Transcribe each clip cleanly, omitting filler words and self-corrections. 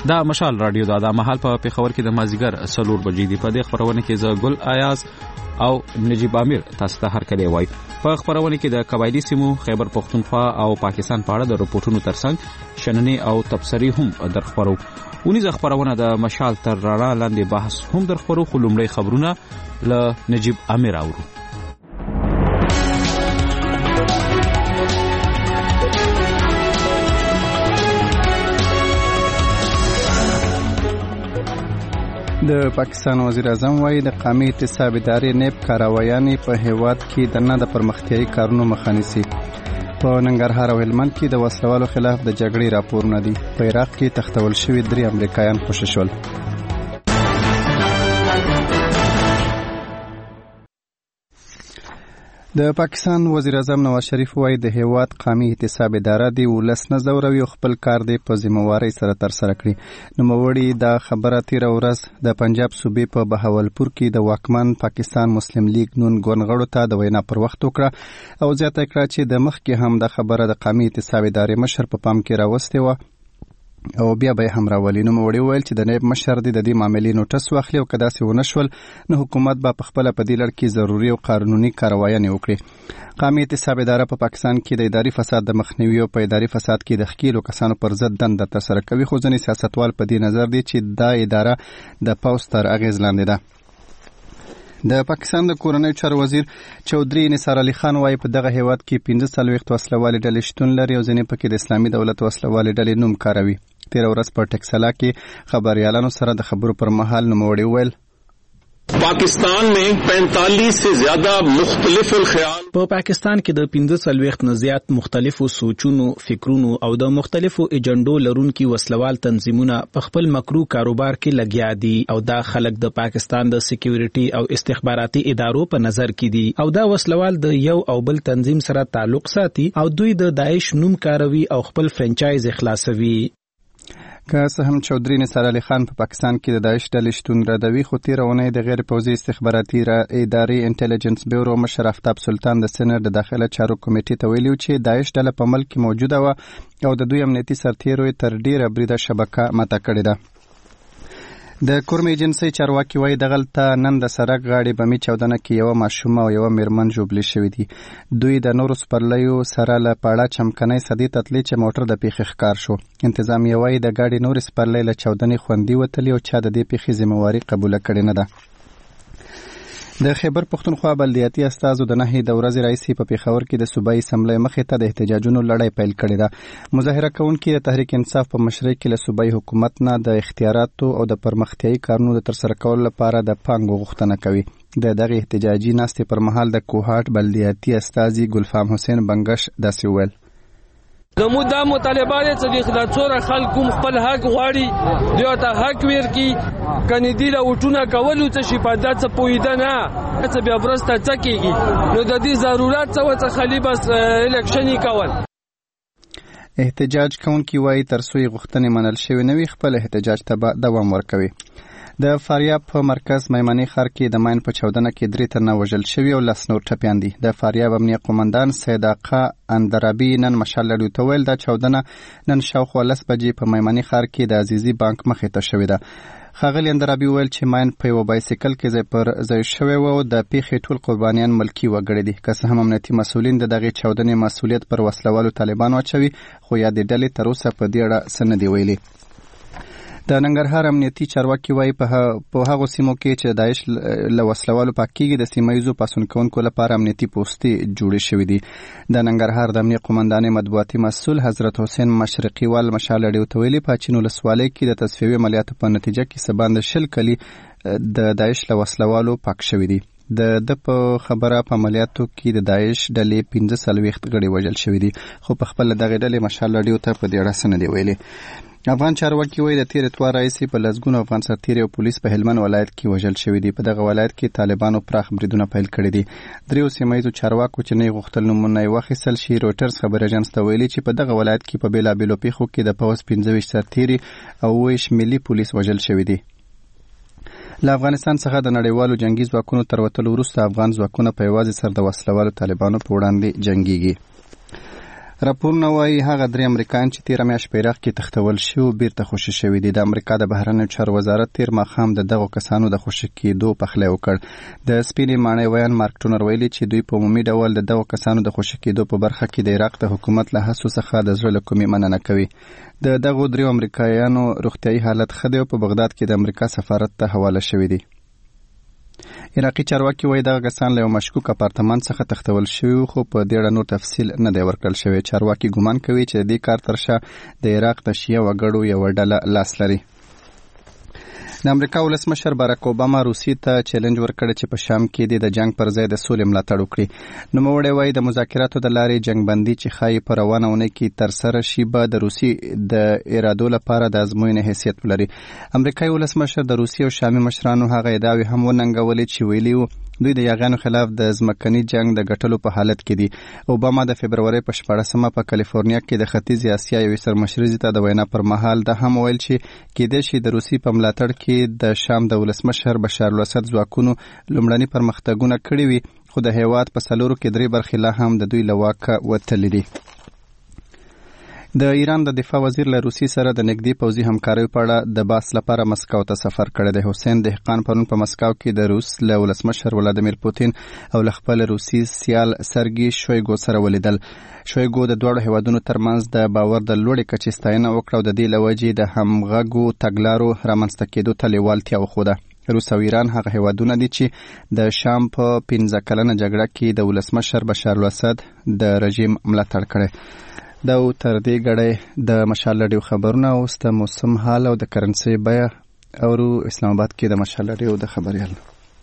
دا مشال رادیو دا مهال په پیښور کې د مازیګر 4 بجې دی. په دې خبرونه کې زه ګل آیاز او نجیب امیر تاسو ته هر کله وای. په خبرونه کې د قبایلی سیمو خیبر پختونخوا او پاکستان په اړه د رپورټونو ترڅنګ شننې او تبصرې هم درخبرو. ونیزه خبرونه د مشال تر رڼا لاندې بحث هم درخبرو. خو لومړی خبرونه له نجیب امیر اورو. د پاکستان وزیر اعظم وایي د قومي اعتصاب ادارې نیب کاروایانې په هیواد کې د نه د پرمختیایي کارونو مخه نیسي. په ننګرهار او هلمند کې د وسلوالو خلاف د جګړې راپورونه دي. په عراق کې تښتول شوي 3 امریکایان خوشي شول. د پاکستان وزیر اعظم نواز شریف وایي د هیواد قومي اعتصاب اداره دی ولس نه ځوروي او خپل کار دی په ذمہوارۍ سره ترسره کړي. نوموړي دا خبره تیره ورځ د پنجاب صوبې په بهاولپور کې د واکمن پاکستان مسلم لیگ نون ګوندغړو ته د وینا پر وخت وکړه او زیاته کړه چې د مخکې هم د خبره د قومي اعتصاب ادارې مشر په پام کې راوستې وه او بیا به هم راولي. نوموړي وویل چې د نیب مشر د دې معاملې نوټس واخلي او که داسې ونه شول نو حکومت به پخپله په دې لړ کې ضروري او قانوني کاروایانې وکړي. قومي اعتصاب اداره په پاکستان کې د اداري فساد د مخنیوي او په اداري فساد کې د ښکیلو کسانو پر ضد دنده ترسره کوي. خو ځینې سیاستوال په دې نظر دي چې دا اداره د پوځ تر اغېز لاندې ده. د پاکستان د کورنیو چارو وزیر چودھری نثار علي خان وايي په دغه هیواد کې 45 وسلوالې ډلې شتون لري او ځینې پکې د اسلامي دولت وسلوالې ډلې نوم کاروي. تیره ورځ په ټکسلا کې خبريالانو سره د خبرو پر مهال نوموړي وویل पाकिस्तान में 45 से ज्यादा मुख्तलिफ الخيال په پاکستان کې د 45 نه زیات مختلفو سوچونو، فکرونو او د مختلفو ایجنډو لرونکي وسلوال تنظیمونه په خپل مکرو کاروبار کې لګیا دي او دا خلک د پاکستان د سکیورټي او استخباراتي ادارو په نظر کې دي او دا وسلوال د یو او بل تنظیم سره تعلق ساتي او دوی د داعش نوم کاروي او خپل فرانچایز اخلاصوي. که څه هم چودھری نثار علي خان په پاکستان کې د داعش ډلې شتون ردوي خو تیره اونۍ د غیر پوځي استخباراتي ادارې انټيليجنس بیورو مشر آفتاب سلطان د سېنات د داخله چارو کمیټې ته ویلي چې داعش ډله په ملک کې موجوده وه او د دوی امنیتي سرتیرو تر ډیره بریده شبکه ماته کړې ده. د کورم ایجنسي چارواکي وایي دغلته نن د سړک غاړې بمي چاودنه کې یو ماشومه او یو میرمن ژوبلې شوي دي. دوی د نورو سپرلیو سره له پاړه چمکنۍ صدې تتلې چې موټر د پیښې ښکار شو. انتظامیه وایي د ګاډي نورې سپرلۍ له چاودنې خوندي وتلې او چا د دې پیښې ذمہواري قبوله کړې نه ده. د خیبر پختونخوا بلدیاتي استازو د نهي د ورځې راهیسې په پیښور کې د صوبایي اسمبلۍ مخې ته د احتجاجونو لړۍ پیل کړې ده. مظاهره کوونکي د تحریک انصاف په مشرۍ کې له صوبایي حکومت نه د اختیاراتو او د پرمختیایي کارونو د ترسره کولو لپاره د پانګو غوښتنه کوي. د دغه احتجاجي ناستې پر مهال د کوهاټ بلدیاتي استازي ګلفام حسین بنگش داسې وویل زمو دا مطالبه ده چې د څوره خلکو خپل حق غواړي دیو ته حق ورکي کني دی له وټونه کولو ته شي په دات څه پویده نه چې بیا برسته چکیږي نو د دې ضرورت څه خلی بس الکشنی کول. احتجاج کوونکي وایي تر څو غوښتنې منل شوې نه وي خپل احتجاج ته دوام ورکوي. د فاریاب په مرکز میمنې ښار کې د ماین په چاودنه کې 3 تنه وژل شوي او 10 نور ټپیان دي. د فاریاب امنیه قومندان سید آقا اندرابي نن مشال لړیو ته ویل دا چاودنه نن شاوخوا 10 بجې په میمنې ښار کې د عزیزي بانک مخې ته شوې ده. ښاغلي اندرابي ویل چې ماین په یو بایسیکل کې ځای پر ځای شوی و او د پیښې ټول قربانیان ملکي وګړي دي. که څه هم امنیتي مسؤلین د دغې چاودنې مسؤلیت پر وسلوالو طالبانو اچوي خو یادې ډلې تر اوسه په دې اړه څه نه دي ویلي. د ننګرهار امنیتي چارواکي وایي په هغو سیمو کې چې داعش له وسلوالو پاکېږي د سیمه ییزو پاڅون کوونکو لپاره امنیتي پوستې جوړې شوي دي. د ننګرهار د امنیه قومندانې مطبوعاتي مسؤل حضرت حسین مشرقي وال مشال لړیو ته ویلي په اچین ولسوالۍ کې د تصفیوي عملیاتو په نتیجه کې څه باندې 20 کلي د داعش له وسلوالو پاک شوي دي. د په خبره په عملیاتو کې د داعش ډلې 45 غړي وژل شوي دي خو په خپل دغه ډلې مشال لړیو ته په دې اړه څه نه دي ویلي. افغان چارواکي وایي د تیر اتوار راهیسې په لسګونو افغان سرتیري او پولیس په هلمند ولایت کې وژل شوي دي. په دغه ولایت کې طالبانو پراخ بریدونه پیل کړي دي. 3 سیمه ییزو چارواکو چې نه غوښتل نومونه یې واخیستل شي رویټرز خبر اژانس ته ویلي چې په دغه ولایت کې په بیلابیلو پیښو کې د پوځ 25 سرتیري او 20 ملي پولیس وژل شوي دي. له افغانستان څخه د نړیوالو جنگي ځواکونو تر وتلو وروسته افغان ځواکونه په یوازې سر د وسلوالو طالبانو په وړاندې جنګيږي. راپورونه وايي هغه 3 امریکایان چې تیر میاشت په عراق کې تختول شو بیرته خوشي شوي دي. د امریکا د بهرنیو چارو وزارت تیر ماښام د دغو کسانو د خوشي کېدو پخلی وکړ. د سپینې ماڼۍ ویان مارک ټونر ویلي چې دوی په عمومي ډول د دغو کسانو د خوشي کېدو په برخه کې د عراق د حکومت له هڅو څخه د زړه له کومې مننه کوي. د دغو 3 امریکایانو روغتیايي حالت ښه دی او په بغداد کې د امریکا سفارت ته حواله شوي دي. عراقي چارواکي وایي دغه کسان له یو مشکوک اپارتمان څخه تښتول شوي خو په دې اړه نور تفصیل نه دی ورکړل شوی. چارواکي ګومان کوي چې د دې کار تر شا د عراق د شیعه وګړو یوه ډله لاس لري. د امریکا ولسمشر باراک اوباما روسیې ته چیلنج ورکړی چې په شام کې د جنگ پر ځای د سولې ملاتړ وکړي. نوموړی وایي د مذاکراتو د لارې جنگ بندي چې ښایي په روانه اونۍ کې ترسره شي به د روسیې د ارادو لپاره د ازموینې حیثیت ولري. امریکایي ولسمشر د روسیې او شامي مشرانو هغه ادعاوې هم وننګولې چې ویلي وو دوی د یاغیانو خلاف د ځمکني جنگ د ګټلو په حالت کې دي. اوباما د فبرورۍ په 14مه په کالیفورنیا کې د ختیځې اسیا یوې سرمشرزې ته د وینا پر مهال د هم ویل چې کېدای شي د روسیې په ملاتړ کې د شام د ولسمشر بشار الاسد ځواکونو لومړني پرمختګونه کړي وي خو د هیواد په 4 کې 3 برخې لا هم د دوی له واکه وتلي دي. د ایران د دفاع وزیر له روسیې سره د نږدې پوځي همکارۍ په اړه د بحث لپاره مسکو ته سفر کړی دی. حسین دهقان پرون په مسکو کې د روس له ولسمشر ولادیمیر پوتین او له خپل روسي سیال سرګي شویګو سره ولیدل. شویګو د دوړو هیوادونو ترمنځ د باور د لوړې کچې ستاینه وکړه او د دې له وجې د همغږو تګلارو رامنځته کېدو ته لیوالتیا وښوده. روس او ایران هغه هیوادونه دي چې د شام په 15 کلنه جګړه کې د ولسمشر بشار الاسد د رژیم ملاتړ کړی. دا تر دې غړې د مشال رادیو خبرونه اوس د موسم حال او د کرنسي بیه او اسلام آباد کې د مشال رادیو د خبريال.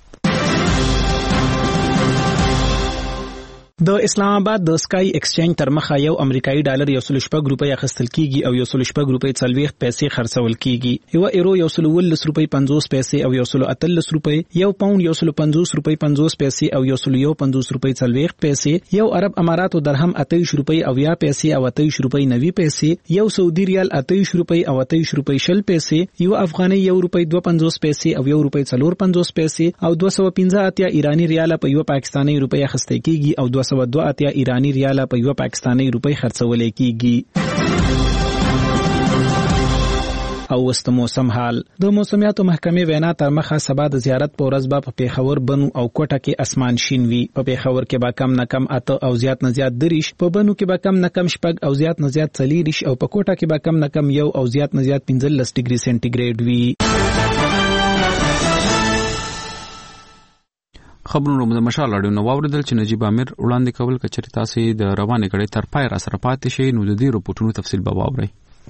د اسلام آباد د سکای ایکسچینج تر مخه یو امریکایي ډالر 1.6 روپۍ اخیستل کیږي او 1.6 روپۍ 40 پیسې خرڅول کیږي. یو ایرو 1.10 روپۍ 50 پیسې او 1.18 روپۍ، یو پاوند 1.50 روپۍ 50 پیسې او 1.50 روپۍ 40 پیسې، یو عرب اماراتو درهم 28 روپۍ او 20 پیسې او 28 روپۍ 90 پیسې، یو سعودي ریال 28 روپۍ او 28 روپۍ 20 پیسې، یو افغاني 1 روپۍ 2.50 پیسې او 1 روپۍ 4.50 پیسې او 215 ایرانی ریال په یو پاکستاني روپۍ اخیستل کیږي او 202 ایرانی ریال په یو پاکستاني روپۍ خرڅول کیږي. او وست موسم حال. د موسمیاتو محکمې وینا تر مخه سبا د زیارت په ورځ به په پیښور، بنو او کوټه کې اسمان شین وي. په پیښور کې به کم نه کم 8 او زیات نه زیات 3، په بنو کې به کم نه کم 4 او زیات نه زیات 4 او په کوټه کې به کم نه کم 1 او زیات نه زیات 15 ډیګري سنټیګریډ وي. خبرونو د مشال اړیو نو واوریدل چې نجیب امیر وړاندې کول کچري تاسو د روانې کړي تر پای را سره پاتې شي نو د دې رپورټونو تفصیل به واورئ.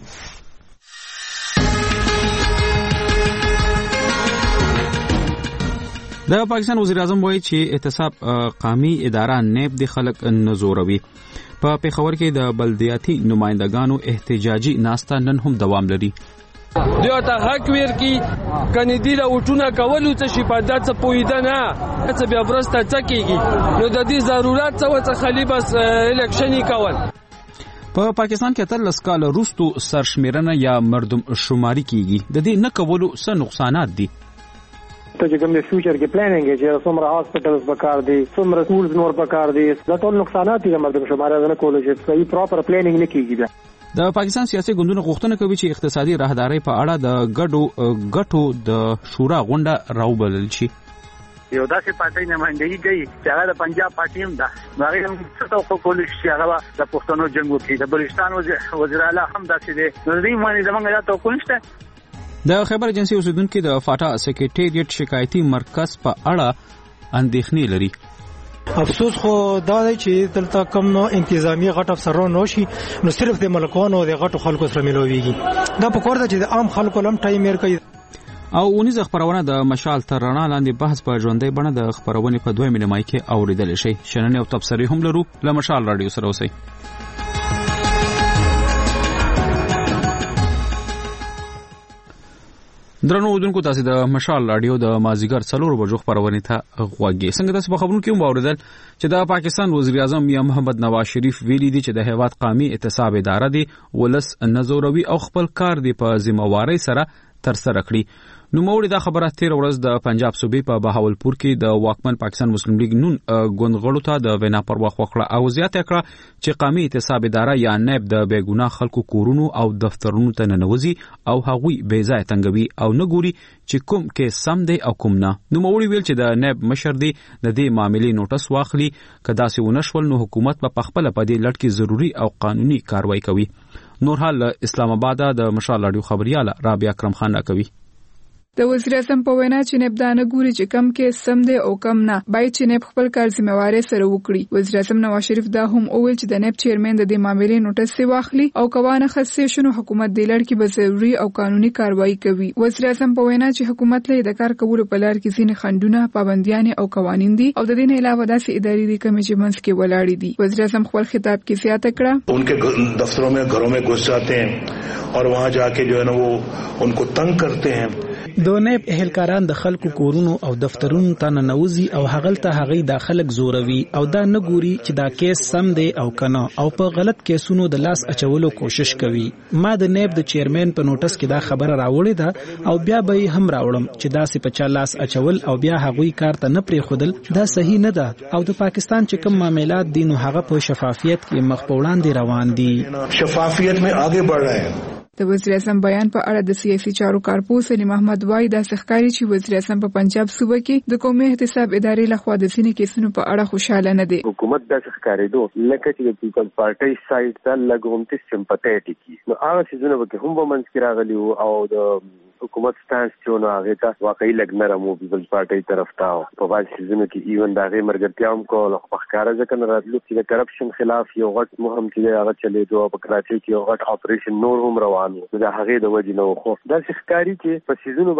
د پاکستان وزیر اعظم وایي چې احتساب قومي اداره نیب د خلک نزوروي. په پیښور کې د بلدیاتي نمائندګانو احتجاجي ناسته نن هم دوام لري. دیو ته حق ورکی کني دی له وټونه کولو ته شي په دات څه پویده نه څه بیا برسته چکیږي نو د دې ضرورت څه خلی بس الیکشنی کول. په پاکستان کې تر لس کال وروسته سرشمیرنه یا مردم شماري کیږي. د دې نه کولو څه نقصانات دي؟ ته چې کوم د فیوچر کې پلانینګ چې څومره هاسپټلز پکار دي، څومره سکولز نور پکار دي، دا ټول نقصانات دي. مردم شماري نه کولو چې صحیح پراپر پلانینګ نه کیږي. د پاکستان سیاسي ګوندونو غوښتنه کوي چې اقتصادي راهداري په اړه د ګټو د شورا غونډه راوبلل شي. یو داسې پارټي نمائندګي کوي چې هغه د پنجاب پارټي هم ده، هغه هم څه توقع کولی شي هغه د پښتنو جنگ وکړي. د بلوچستان وزیر اعلی هم داسې دی. نو دې باندې زمونږ دا توقع نشته. د خیبر ایجنسی اوسیدونکو د فاټا سکریټریټ شکایتي مرکز په اړه اندېښنې لري. افسوس خو دا دی چې دلته کم نو انتظامی غټ افسران نشي، نو صرف د ملکانو او د غټو خلکو سره ملويږي. دا په کور ده چې د عام خلکو لم ټایم ورکړي. او اونیز خبرونه د مشال تر رڼا لاندې بحث په ژوندۍ بڼه د خبرونې په 2 مینه مای کې اوریدل شي. شننې او تبصرې هم لرو. له مشال رادیو سره اوسئ. درنو اوریدونکو، تاسو د مشال رادیو د مازیګر 4 بجو خبرونه ته غوږی. څنګه تاسو په خبرونو کې واوریدل چې د پاکستان وزیر اعظم یا محمد نواز شریف ویلي دي چې د هیواد قومي احتساب اداره دی ولس نزوروي او خپل کار دی په ذمہواری سره تر سره کړی. نوموړي دا خبره تیر ورځ د پنجاب صوبې په بهاولپور کې د واکمن پاکستان مسلم لیگ نون ګوندغړو ته د وینا پر وخت وکړه او زیاته کړه چې قومي اعتصاب اداره یا نیب د بیګناه خلکو کورونو او دفترونو ته ننوځي او هغوی بې ځای تنګوي او نه ګوري چې کوم کې سم دی او کوم نه. نوموړي ویل چې د نیب مشر دی د دې معاملې نوټس واخلي که داسې ونشول نو حکومت په خپله په دې لړ کې ضروري او قانوني کاروایی کوي. نور حال اسلام آباد د مشال رادیو خبرياله رابعه اکرم خان راکوي. د وزیر اعظم په وینا چې نیب دا نه ګوري چې کم کې سم دی او کم نه، باید چې نیب خپل کار ذمہواري سره وکړي. وزیر اعظم نواز شریف دا هم وویل چې د نیب چیرمن د دې معاملې نوټس واخلي او کوانه خاصه شنو حکومت د لړ کې به ضروري او قانوني کاروایی کوي. وزیر اعظم په وینا چې حکومت له د کار کولو په لار کې ځینې خنډونه، پابندیان او قوانین دي او د دې نه علاوه داسې اداري دي کومې چې منځ کې ولاړې دي. وزیر اعظم خپل خطاب کې زیاته کړه उनके दफ्तरों में घरों में घुस जाते हैं और वहां जाके जो है ना वो उनको तंग करते हैं. د نیب اهلکاران د خلکو کورونو او دفترونو ته ننوځي او هغلته هغه د خلک زوروي او دا نه ګوري چې دا کیس سم دی او کنه او په غلط کیسونو د لاس اچولو کوشش کوي. ما د نیب د چیرمن په نوټس کې دا خبره راوړې ده او بیا به هم راوړم چې دا سي په چا لاس اچول او بیا هغوی کار ته نه پرې خودل دا صحیح نه ده او د پاکستان چې کوم معاملات دي نو هغه په شفافیت کې مخ په وړاندې روان دي، شفافیت में आगे बढ़ रहे हैं. د وزیر اعظم بیان په اړه د سیاسي چارو کارپو سلیم احمد وای د ښکاری چې وزیر اعظم په پنجاب صوبه کې د قومي احتساب ادارې لخوا د ځینې کیسونو په اړه خوشاله نه دي. حکومت د ښکاریدو لکه چې د پیپل پارټي سایډ ته لګومتي سمپاتیټیکی نو هغه څه به هم ومنځ کې راغلی او د حکومت سټانس چې نو هغه ته واقعي لګنه رمو پیپل پارټي طرف ته په واځ سيزونو کې ایون دا غي مرګتیا هم کول خو ښکارا ځکه نه راتلو چې د کرپشن خلاف یو غټ مهم چې هغه چلے دوه په کراچي کې یو غټ اپریشن نور هم روانو دا هغه د وجې نو خو دا ښکاری چې په سيزونو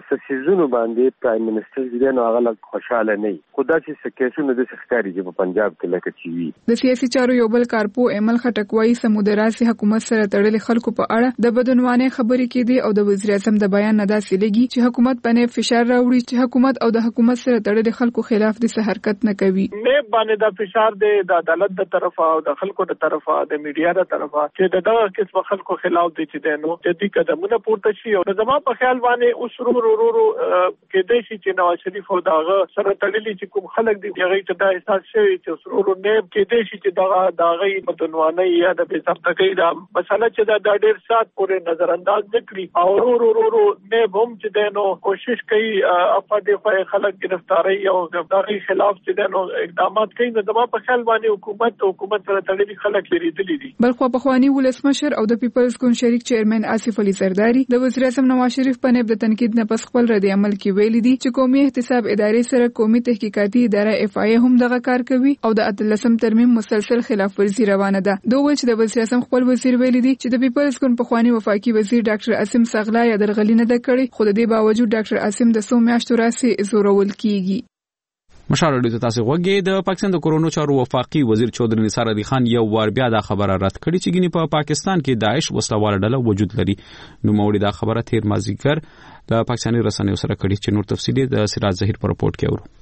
باندې پرایم منسٹر دې نو هغه خوشاله نه خدا چې کیسونه د ښکاری چې په پنجاب کې لکه چی وی. د سیاسي چارو یو بل کارپو ایمل خټکوي سمودراسي حکومت سره تړلې خلکو په اړه د بدعنوانۍ خبرې کړي او د وزیر اعظم د بیان نه داسې لګي چې حکومت باندې فشار راوړي چې حکومت او د حکومت سره تړلې خلکو خلاف د حرکت نه کوي. نه باندې د فشار د عدالت د طرفه او د خلکو د طرفه د میډیا د طرفه چې دغه قسم خلکو خلاف دي چې دنو چې دې قدمونه پورته شي او زما په خیال باندې اوس رو کې د شي چې نواز شریف او دغه سره تړلې چې کوم خلک دي هغه ته دا احساس شوی چې رو نه کې د شي چې دغه بدعنوانۍ یا د بے ضبطۍ دا مسله چې دا ډېر سات پورې نظر انداز نکړي او رو نه هم چې دنو کوشش کوي افاده خلک گرفتاری او دغه خلاف چې دنو اقدامات کوي نو زما په خیال باندې حکومت سره تړلې خلک لري دي. بلخو په خواني ولسمشر او د پیپلز ګوند شریک چیرمن آصف علي زرداری د وزیر اعظم نواز شریف په نیب د تنقید نه پس خپل رد عمل کې ویلي دي چې قومي احتساب ادارې سره قومي تحقیقاتي اداره اف آی هم دغه کار کوي او د 13 ترمیم مسلسل خلاف ورزي روانه ده. دوی چې د وزیر اعظم خپل وزیر ویلي دي چې د پیپلز ګوند په خواني وفاقي وزیر ډاکټر عاصم صغلا یا درغلي نه کړي خو د دې باوجود ډاکټر عاصم د 100 میاشتو راسي زورول کیږي. مشال رادیو تاسو وګورئ د پاکستان د کورونو چارو وفاقي وزیر چودري نثار علي خان یو وار بیا دا خبره رد کړې چې ګینه په پاکستان کې داعش وسلواله ډله وجود لري. نو موړي دا خبره تیر مازیګر د پاکستاني رسنیو سره کړي چې نور تفصیلی د سراج ظهیر په رپورت کې اورو.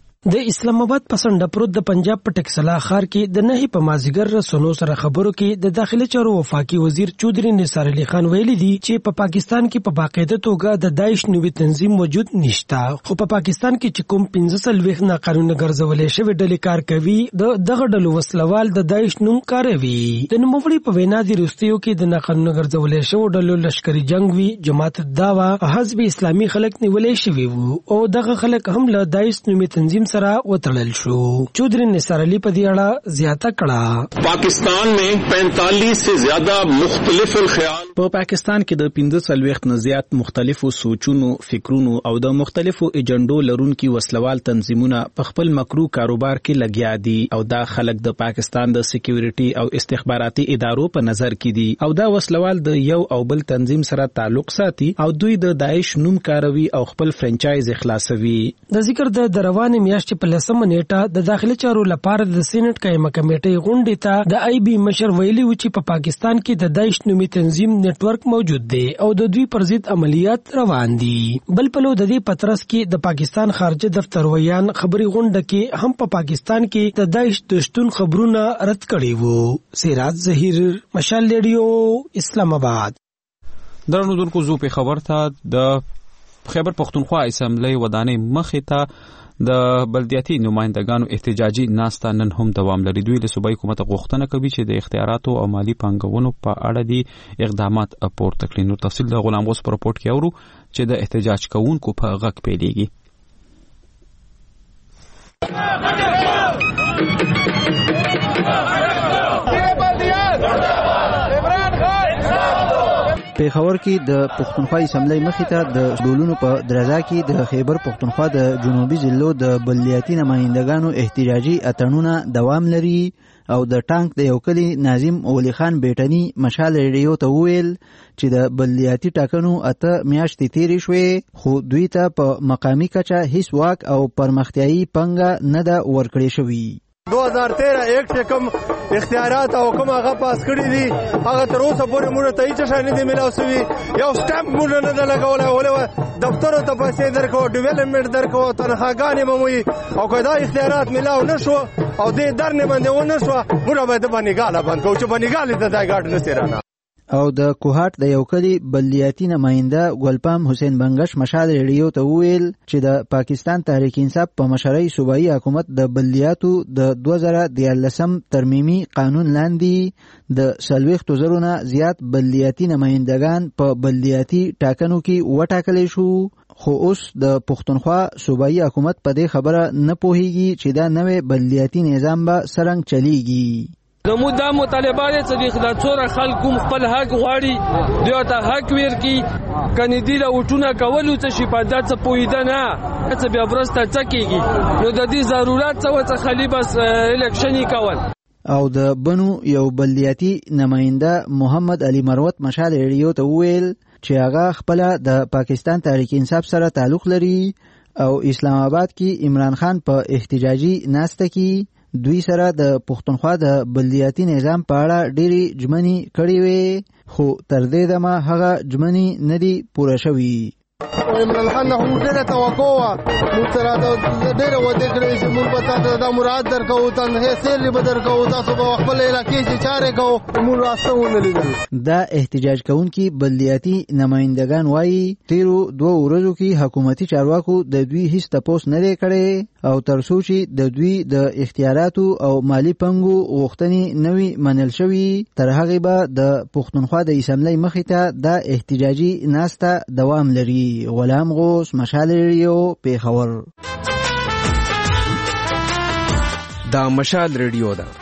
د اسلام آباد پسند پروت د پنجاب په ټکسلا ښار کې د نهي په مازیګر رسنیو سره خبرو کې د داخلي چارو وفاقي وزیر چودري نثار علي خان ویلي دي چې په پاکستان کې په باقاعده توګه د داعش نوې تنظیم موجود نشته خو په پاکستان کې چې کوم 15 نه قانوني ګرځولې شوی ډلې کار کوي دغه ډلو وسلوال د داعش نوم کاروي. د نوموړي په وینا دي وروستیو کې د قانوني ګرځولې شوی ډلو لشکري جنگ وی جماعت الدعوه حزب اسلامي خلک نیولې شوی وو او دغه خلک هم له داعش نوې تنظیم سره وتړل شو. چودري نثار علي په دې اړه زیاته کړه پاکستان में 45 से ज्यादा मुख्तलिफ الخيال په پاکستان کې د 15 نه زیات مختلفو سوچونو فکرونو او د مختلفو ایجنډو لرونکي وسلوال تنظیمونه په خپل مکرو کاروبار کې لګیا دي او دا خلک د پاکستان د سکیورټي او استخباراتي ادارو په نظر کې دي او دا وسلوال د یو او بل تنظیم سره تعلق ساتي او دوی د داعش نوم کاروي او خپل فرانچایز اخلاصوي. د ذکر د روانې میاشتې په لسمه نیټه د داخلي چارو لپاره د سېنات قائمه کمیټې غونډې ته د آی بي مشر ویلي و چې په پاکستان کې د داعش نومي تنظیم نت ورک موجود دی او د دوی پر ضد عملیات روان دي. بل په د دې پترس کې د پاکستان خارجه دفتر ویان خبري غونډه کې هم په پاکستان کې د داعش د شتون خبرونه رد کړي وو. سراج ظهیر مشال ریډیو اسلام آباد. درنو دونکو زو په خبر ته د خیبر پختونخوا اسمبلی ودانۍ مخې ته د بلدیاتي نمائندګانو احتجاجي ناسته نن هم دوام لري. دوی له صوبایي حکومت غوښتنه کوي چې د اختیاراتو او مالی پانګونو په اړه دي اقدامات پورته کړي. نور تفصیل د غلام غوث په راپورټ کې اورو چې د احتجاج کوونکو په غږ پیلېږي. پیښور کې د پښتونخوا اسمبلی مخې ته د ډولونو په درزا کې د خیبر پښتونخوا د جنوبي ضلعو د بلدیاتي نمائندګانو احتجاجي اتڼونه دوام لري او د ټانک د یو کلي ناظم اولی خان بیټني مشال ریډیو ته وویل چې د بلدیاتي ټاکنو 8 میاشتې تیرې شوې خو دوی ته په مقامي کچه هیڅ واک او پرمختیایي پنګه نه ده ورکړې شوې. 2013 ایکټ کوم اختیارات او کوم هغه پاس کړی دي هغه تر اوسه پورې موږ ته هیڅ شای نه دی ملاو شوی. یو سټامپ موږ نه لګولای ولې دفتر ته پیسې درکو ډیولپمنٹ درکو تنخواګانې مو او کدا اختیارات ملاو نشو او دې درنه باندې ونه شو موږ به د باندې ګاله باندې کو چې باندې ګاله د دایګاټ نسترانه. او د کوهاټ د یو کلی بلدیاتي نماینده ګلپام حسین بنگش مشال ریډیو ته وویل چې د پاکستان تحریک انصاف په مشرۍ صوبایي حکومت د بلدیاتو د 2013 ترمیمي قانون لاندې د 40,000 نه زیات بلدیاتي نمایندگان په بلدیاتي ټاکنو کې وټاکل شو. خو اوس د پښتونخوا صوبایي حکومت په دې خبره نه پوهیږي چې دا نوې بلدیاتي نظام به څرنګه چلیږي. زموږ دا مطالبه ده چې د څوره خلکو خپل حق غواړي دوی ته حق ورکړي کني دی له وټونه کولو څه شي په دات څه پویده نه څه بیا ورسته چکیږي نو د دې ضرورت څه خلی بس الیکشنی کول. او د بنو یو بلدیاتي نماینده محمد علي مروت مشال ریډیو ته وویل چې هغه خپل د پاکستان تحریک انصاف سره تعلق لري او اسلام آباد کې عمران خان په احتجاجي ناسته کې دوی سره د پښتونخوا د بلدیاتي نظام په اړه ډېری ژمنې کړې وې خو تر دې دمه هغه ژمنې نه دي پوره شوي. عمران خان نه هم ډېره توقع وه موږ سره ډېره وعدې کړې چې موږ به تاسو دا مراد درکوو تنخې سیلې به درکوو تاسو به خپل علاقې چې چارې کوو موږ راسته ونه لیدل. دا احتجاج کوونکي بلدیاتي نمایندګان وایي تیرو 2 ورځو کې حکومتي چارواکو د دوی هیڅ تپوس نه دی کړی او تر څو چې د دوی د اختیاراتو او مالی پنګو غوښتنې نوي منل شوي تر هغې به د پښتونخوا د اسمبلی مخې ته دا احتجاجي ناسته دوام لري. غلام غوث مشال ریډیو پیښور. دا مشال ریډیو ده.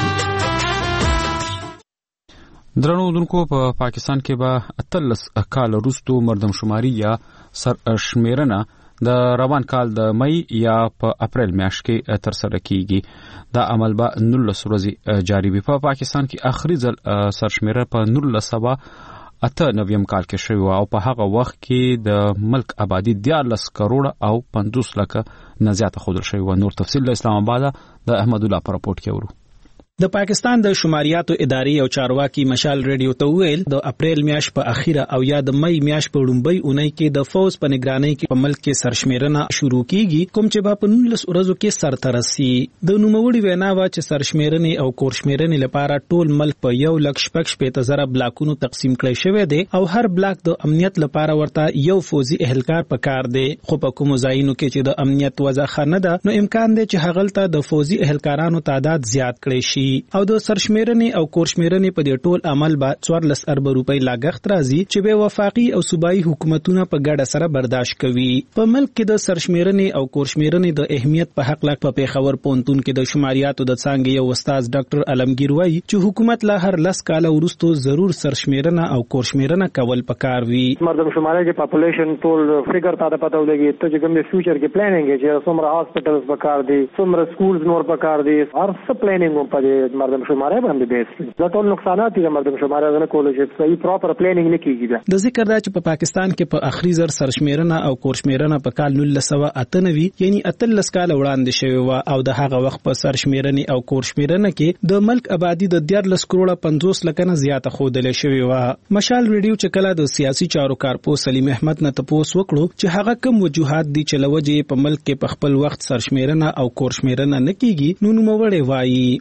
درنو دونکو په پاکستان کې به 13 کال وروسته مردم شماري یا سرشمیرنه د روان کال د مئی یا په اپریل میاشت کې تر سره کیږي. دا عمل به 19 ورځې جاری وي. په پاکستان کې اخري ځل سرشمیره په 1998 کال کې شوی او په هغه وخت کې د ملک آبادی 14 کروڑ او 50 لک نه زیاته خودل شوی. نور تفصیل د اسلام آباد د احمد الله پر راپورټ کې ورو. د پاکستان د شماریاتو ادارې او چارواکي مشال ریډیو ته ویل د اپریل میاشت په اخیره او یا د مئی میاشت په لومبۍ اونۍ کې د فوز په نگرانۍ کې په ملک کې سرشمیرنه شروع کیږي کوم چې په 19 ورځو کې سرته رسي. د نوموړي وینا وا چې سرشمیرنې او کورشمیرنې لپاره ټول ملک په 1,00,000 بلاکونو تقسیم کړی شوی دی او هر بلاک د امنیت لپاره ورته یو فوزي اهلکار پکار دی. خو په کوم ځایونو کې چې د امنیت وضع ښه نه ده نو امکان دی چې هغلته د فوزي اهلکارانو تعداد زیات کړي شي. او د سرشمیرنې او کورشمیرنې په دې ټول عمل به 14 ارب روپۍ لاګښت راځي چې به وفاقي او صوبایي حکومتونه په ګډه سره برداشت کوي. په ملک کې د سرشمیرنې او کورشمیرنې د اهمیت په حق لا په پیښور پونتون کې د شماریاتو د څانګې یو استاد ډاکټر علمگیر وایي چې حکومت لا هر 10 کال وروسته ضرور سرشمیرنه او کورشمیرنه کول پکار وي. مردم شماري کې پاپولیشن ټول فګر ته پته ولګي ته چې کوم د فیوچر کې پلانینګ چې څومره هاسپټلز پکار دي څومره سکولز نور پکار دي هر څه پلانینګ په مردم شماره باندې بیس دا ټول نقصانات دي مردم شماره نه کول چې صحیح پراپر پلانینګ نه کیږي. د ذکر دا چې په پاکستان کې په اخري زر سرشمیرنه او کورشمیرنه په کال 1998 یعنی 18 کال وړاندې شوی و او د هغه وخت په سرشمیرنه او کورشمیرنه کې د ملک آبادی د 14 کروڑ 50 لک نه زیاته خودل شوی و. مشال ریډیو چې کله د سیاسي چارو کارپو سلیم احمد نه تاسو وکړو چې هغه کوم وجوهات دي چې لوجه په ملک کې په خپل وخت سرشمیرنه او کورشمیرنه نه کیږي نو نوموړی وایي د دې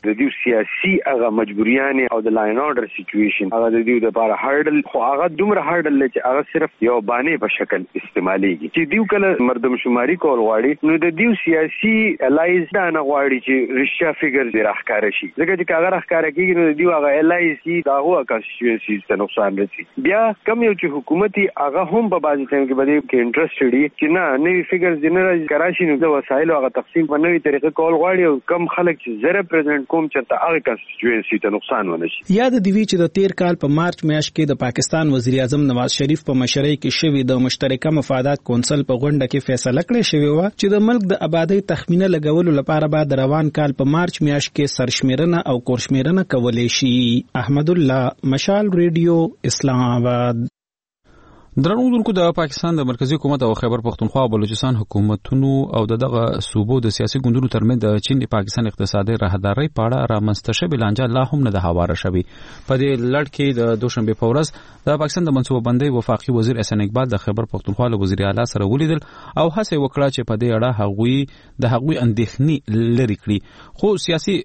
سیاسي هغه مجبوریان او د لاین اورډر سچويشن هغه د دیو د لپاره هارډل خو هغه دومره هارډل چې هغه صرف یو باندې په شکل استعماليږي چې دیو کله مردم شماري کول غواړي نو د دیو سیاسي الایز دا نه غواړي چې رښتیا فګر دی راخاره شي ځکه چې هغه راخاره کیږي نو دیو هغه الایز کی دا هو کانسټیټوئنسي ته نقصان رسي بیا کم یو چې حکومتي هغه هم په بازي ټیم کې بده کې انټرېسټډ دي چې نه نوې فګر جنرال کراشي نو د وسایلو هغه تقسیم په نوې طریقې کول غواړي او کم خلک چې زره پریزیدنت کوم چې هغه کانسټیټوئنسي ته نقصان ونه شي. یاد دی چې د تیر کال په مارچ میاشت کې د پاکستان وزیر اعظم نواز شریف په مشرۍ کې شوی د مشترکه مفادات کونسل په غونډه کې فیصله کړې شوې و چې د ملک د آبادی تخمینه لګولو لپاره به د روان کال په مارچ میاشت کې سرشمیرنه او کورشمیرنه کولې شي. احمد الله، مشال ریډیو، اسلام آباد. درنو دونکو د پاکستان د مرکزی حکومت او خیبر پختونخوا او بلوچستان حکومتونو او دغه صوبو د سیاسي ګوندونو ترمنځ د چین د پاکستان اقتصادي راهداري په اړه رامنځته شوې لانجه لا هم نه ده هواره شوې. په دې لړ کې د دوشنبه په ورځ د پاکستان د منصوبه بندۍ وفاقي وزیر احسان اقبال د خیبر پختونخوا له وزیر اعلی سره ولیدل او هڅه وکړه چې په دې اړه هغوی اندېښنې لري کړي، خو سیاسي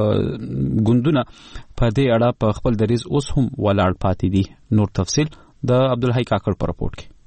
ګوندونه په دې اړه په خپل دریځ اوس هم ولاړ پاتې دي. نور تفصیل د عبدالحی کاکړ پر رپورټ کې.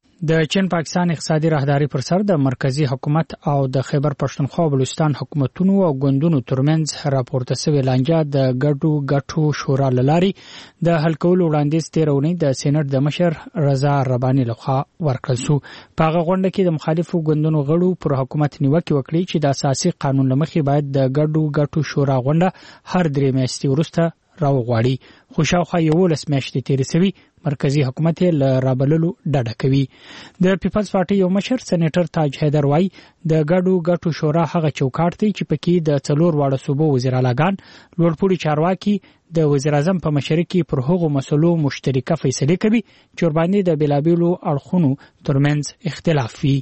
د چین پاکستان اقتصادي راهداري پر سر د مرکزی حکومت او د خیبر پښتونخوا او بلوچستان حکومتونو او ګوندونو ترمنځ راپورته شوې لانجه د ګډو شورا لاري د حل کولو وړاندیز تیرونی د سېنات د مشر رضا رباني لخوا ورکړل شو. په هغه غونډه کې د مخالفو ګوندونو غړو پر حکومت نیوکه وکړي چې د اساسي قانون لمخې باید د ګډو شورا غونډه هر 3 میاشتې وروسته راوغواړي، خو شاوخوا 11 میاشتې تیرې شوي مرکزی حکومت له رابللو ډډه کوي. د پیپلز پارټي یو مشر سېنیټر تاج حیدر وایي د ګډو شورا هغه چوکاټ دی چې پکې د 4 واړه صوبو وزیرالاګان، لوړپوړي چارواکي د وزیر اعظم په مشرۍ کې پر هغو مسلو مشترکه فیصلې کوي چې ورباندې د بیلابیلو اړخونو ترمنځ اختلاف وي.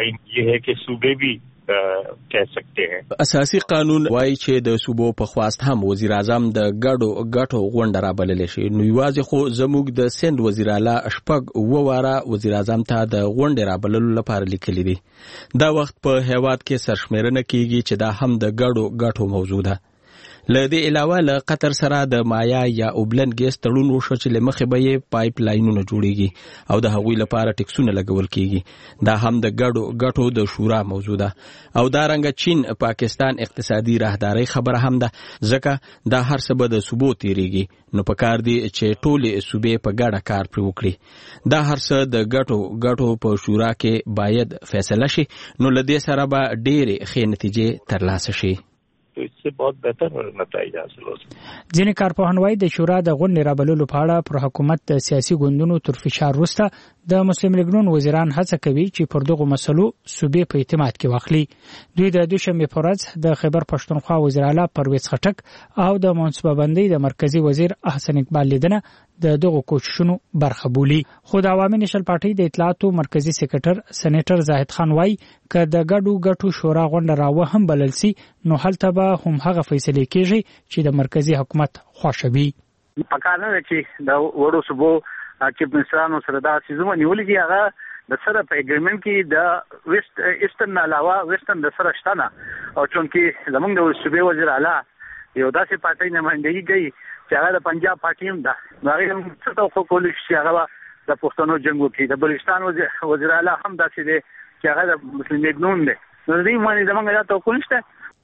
یہ ہے کہ صوبے بھی کہہ سکتے ہیں. اساسي قانون وايي چې د صوبو په خواست هم وزیر اعظم د ګډو غونډه را بللې شي. نو یوازې خو زموږ د سند وزیر اعلی شپږ واره وزیر اعظم ته د غونډې را بللو لپاره لیکلي دي. دا وخت په هیواد کې سرشمیرنه کیږي چې دا هم د ګډو موضوع ده. له دې علاوه له قطر سره د مایا یا اوبلن ګیس تړون وشو چې له مخې به یې پایپ لاینونه جوړیږي او د هغوی لپاره ټکسونه لګول کیږي. دا هم د ګډو د شورا موضوع ده. او دا رنګه چین پاکستان اقتصادي راهداري خبره هم ده، ځکه دا هر څه به د صوبو تیریږي. نو پکار دی چې ټولې صوبې په ګډه کار پرې وکړي. دا هر څه د ګډو په شورا کې باید فیصله شي، نو له دې سره به ډېرې ښې نتیجې ترلاسه شي. تو اس سے بہت بہتر نتائج حاصل ہو سکتے. ځینې کارپوهان وایي د شورا د غونډې رابللو په اړه پر حکومت د سیاسي ګوندونو تر فشار وروسته د مسلم لیګ نون وزیران هڅه کوي چې پر دغه مسلو صوبې په اعتماد کې واخلي. دوی د دوشنبه په ورځ د خیبر پښتونخوا وزیر اعلی پرویز خټک او د منصوبه بندۍ د مرکزی وزیر احسان اقبال لیدنه د دغه کوششونو برخه بولي. خو د عوامي نېشنل پارټي د اطلاعاتو مرکزی سکرټر سېنیټر زاهد خان وایي که د ګډو شورا غونډه راوه هم بلل سي نو هلته به هم هغه فیصلې کیږي چې د مرکزی حکومت خوښوي. پکانه چې د وړو صوبو چې منسرانو سره دا سیزونه نیولې دي هغه د سره په اګریمنت کې د ویسټ ایسټرن علاوه ویسټرن د سره شتنه او چونکې زمونږ د صوبې وزیر اعلی یو داسې پارټي نمائندګي کوي چې هغه د پنجاب پارټي هم ده. هغه څه توخه کولی شي هغه د پښتنو جنگو کې د بلوچستان وزیر اعلی هم داسې دی چې هغه د مسلم لیګ نون دی. نو دې باندې زمونږ دا توقع نشته.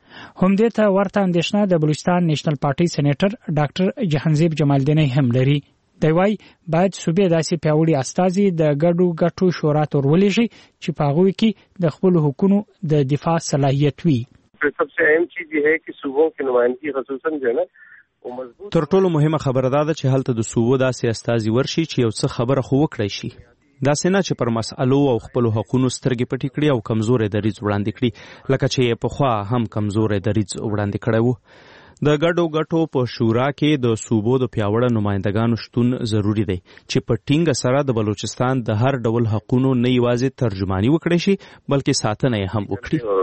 هم دې ته ورته اندېښنه د بلوچستان نېشنل پارټي سېنیټر ډاکټر جهانزیب جمالدیني هم لري. دی وايي باید صوبې داسې پیاوړي استازي د ګډو شورا ته ورولېږي چې په هغوی کې د خپلو حقونو د دفاع صلاحیت وي. सबसे अहम चीज ये है कि सूबों की नुमाइंदगी خصوصا जो है ना تر ټولو مهمه خبره ده چې هلته د صوبو داسې استازي ورشي چې یو څه خبره خو وکړي شي. داسې نه چې پر مسألو او خپلو حقونو سترګې پټې کړي او کمزورې دریځ وړاندې کړي لکه چې پخوا هم کمزورې دریځ وړاندې کړی وو. د ګډو په شورا کې د صوبو د پیاوړه نمائندګانو شتون ضروری دی چې په ټینګه سره د بلوچستان د هر ډول حقونو نه یوازې ترجمانی وکړي شي بلکې ساتنه یې هم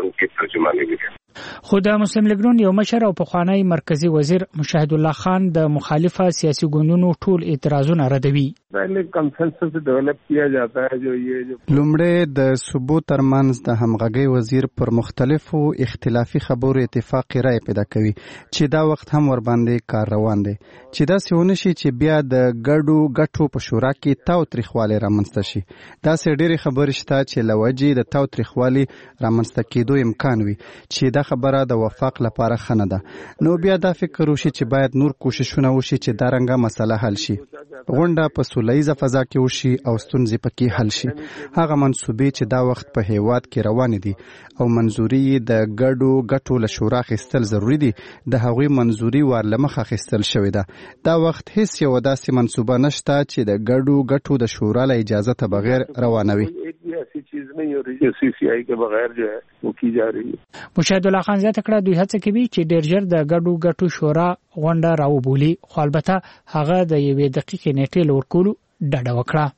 وکړي. خو د مسلم لیګ نون یو مشر او پخوانی مرکزی وزیر مشاهد الله خان د مخالفه سیاسي ګوندونو ټول اعتراضونه ردوي. पहले कंसेंसस डेवलप किया जाता है जो ये जो لومړی د صوبو ترمنځ د همغږي وزیر پر مختلفو اختلافي خبرو اتفاق رائے پیدا کوي چې دا وخت هم ور باندې کار روان دی چې دا سونه شي چې بیا د ګډو غټو په شورا کې تاو تاریخواله رامنځته شي دا سه ډېری خبرې شته چې لوجي د تاو تاریخوالي رامنځته کېدو امکان وي چې دا خبره د وفاق لپاره خنه ده نو بیا دا فکر وشي چې باید نور کوششونه وشي چې دا رنګه مسله حل شي غونډه په سولهیزه فضا کې وشي او ستونزې پکې حل شي هغه منسوبې چې دا وخت په هیواد کې روان دي او منزوري د ګډو غټو له شورا خستل ضروری دي د هغوی منزوري ورلمخه خستل شوې ده دا وخت هیڅ یو داسې منسوبه نشته چې د ګډو غټو د شورا له اجازه ته بغیر روانوي ایسی چیز نہیں ہو رہی سی سی آئی کے بغیر جو ہے وہ کی جا رہی ہے مشاهد الله خان زیاته کړه دوی هڅه کوي چې ډېر ژر د ګډو غټو شورا غونډه راوبولي خو البته هغه د یوې دقیقې نیټې لور کولو ډډه وکړه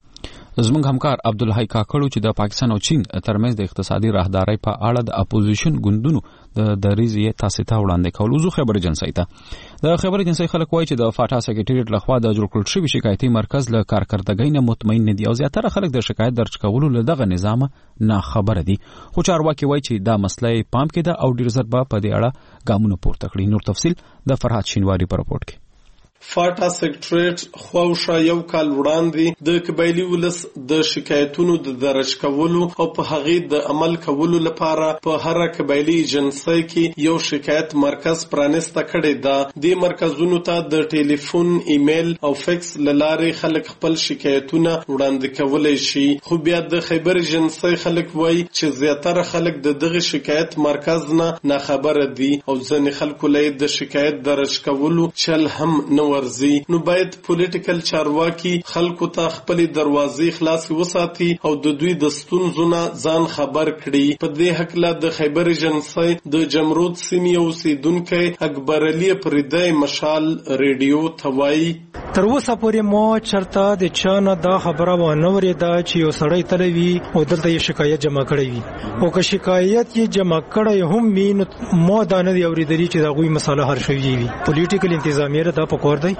زموږ همکار عبدالحی کاکړو چې د پاکستان او چین ترمنځ د اقتصادي راهدارۍ په اړه د اپوزیشن ګوندونو د دریزې تاسو ته وړاندې کول وزو خبر جنسي ته د خبر جنسي خلک وایي چې د فاټا سکرټریټ لخوا د جوړ کړل شوی شکایتي مرکز له کارکړدګۍ نه مطمئن نه دي او زیاتره خلک د شکایت درج کولو له دغه نظام نه خبر دي خو چارواکي وایي چې دا مسله پام کې ده او ډیر زر به په دې اړه ګامونه پورته کړي نور تفصيل د فرحات شینواری په رپورت کې فاټا سکرټریټ خواوشا یو کال وړاندې د قبایلی ولس د شکایتونو د درج کولو او په هغه د عمل کولو لپاره په هر قبایلی جنسي کې یو شکایت مرکز پرانسته کړی دا د مرکزونو ته د ټلیفون ایمیل او فیکس لاره خلک خپل شکایتونه وړاندې کولای شي خو بیا د خیبر جنسي خلک وایي چې زیاتره خلک د دغه شکایت مرکز نه خبر دي او ځنې خلکو له د شکایت درج کولو چل هم نو ورزي نو باید پولیټیکل چارواکي خلکو ته خپل دروازې خلاص وساتي او د دوی د ستونزونو ځان خبر کړي په دې حق له د خیبر جنسي د جمرود سیمې اوسیدونکو اکبر علي پردای مشال ریډیو توای تر اوسه پورې مو چرته د چانه دا خبره و نه ورېده چې یو سړی تلوي او دلته یې شکایت جمع کړی وي او که شکایت یې جمع کړی هم وي نو مو دا نه دی اورېدلی چې دا غوي مساله حل شوی وي پولیټیکل انتظامیه دا پکور دی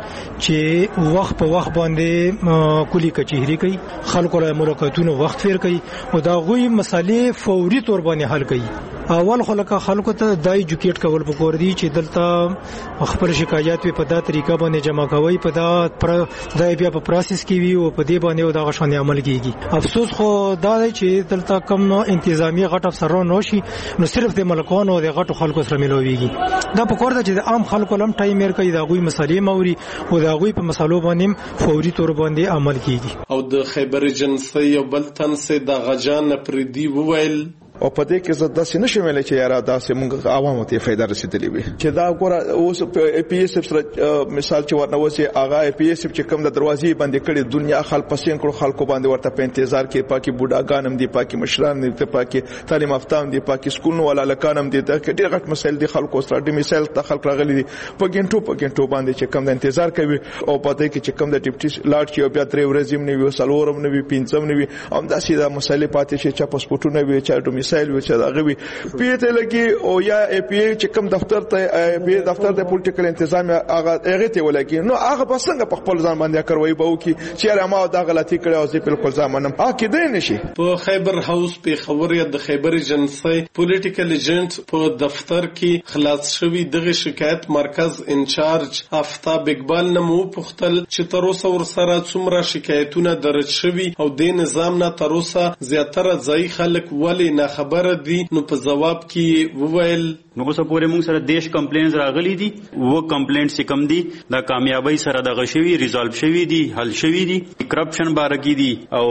چې وخت په وخت باندې کلی کچهری کوي خلکو له ملاقاتونو وخت فیر کوي او دا غوي مسالې فوري تور باندې حل کوي اول خلکو ته دا ایجوکیټ کول پکور دی چې دلته خپل شکایت په دا طریقه باندې جمع کوي په دا بیا په پروسس کې وي او په دې باندې دا غشنه عمل کیږي افسوس خو دا دی چې دلته کم انتظامی غټ افسران نشي نو صرف د ملکانو او د غټو خلکو سره ملويږي دا پکور دی چې عام خلکو لم ټایم مېر کوي دا غوي مسالې موري او دا غوي په مسالو باندې فوري تور باندې عمل کیږي او د خیبر جنسي یو بل تن سه د غجان پردي وویل او په دې کې زړه داسې نشي ویل چې یاره داسې موږ عوامو ته فائدہ رسیدلی وي چې دا ګوره اوس ای پی ایس سره مثال چې ورنوسي اغا ای پی ایس چې کوم د دروازې باندې کړي دنیا خلک پسین کړو خلکو باندې ورته په انتظار کې پاکي بوډاګانم دي پاکي مشران دي پاکي تعلیم یافتان دي پاکي سکولونو ولا لکانم دي ته ډېر غټ مسایل دي خلکو سره د مثال ته خلک راغلي دي په ګنټو باندې چې کوم د انتظار کوي او پته کې چې کوم د ډیپټي لاټ کې بیا 3 ورځې نه وي سلورم نه وي پنځم نه وي هم داسې د مسایل پاتې شي چې پاسپورتونه وي چې د مثال وي چې دا پیته لګي او یا ای پی ای چې کوم دفتر ته ای پی دفتر د پولیټیکل انتظام هغه ته ولګي نو هغه بسنګ په خپل ځان باندې کوي به وکي چې ما دا غلطي کړې او زه بالکل ځامنم کې دی نشي په خیبر هاوس په خبريه د خیبر جنسي پولیټیکل ایجنټ په دفتر کې خلاص شوی دغه شکایت مرکز انچارج آفتاب اقبال نمو پختل چې تر اوسه ور سره څومره شکایتونه درج شوی او د نظام نه تر اوسه زیاتره ځای خلک ولی نه خبر دي نو په جواب کې وویل نو اوسه پورې موږ سره دیش کمپلینز راغلي دي و کمپلینټ چې کم دي دا کامیابی سره د غشوي ریزالو شوی دي حل شوی دي کرپشن بارکی دي او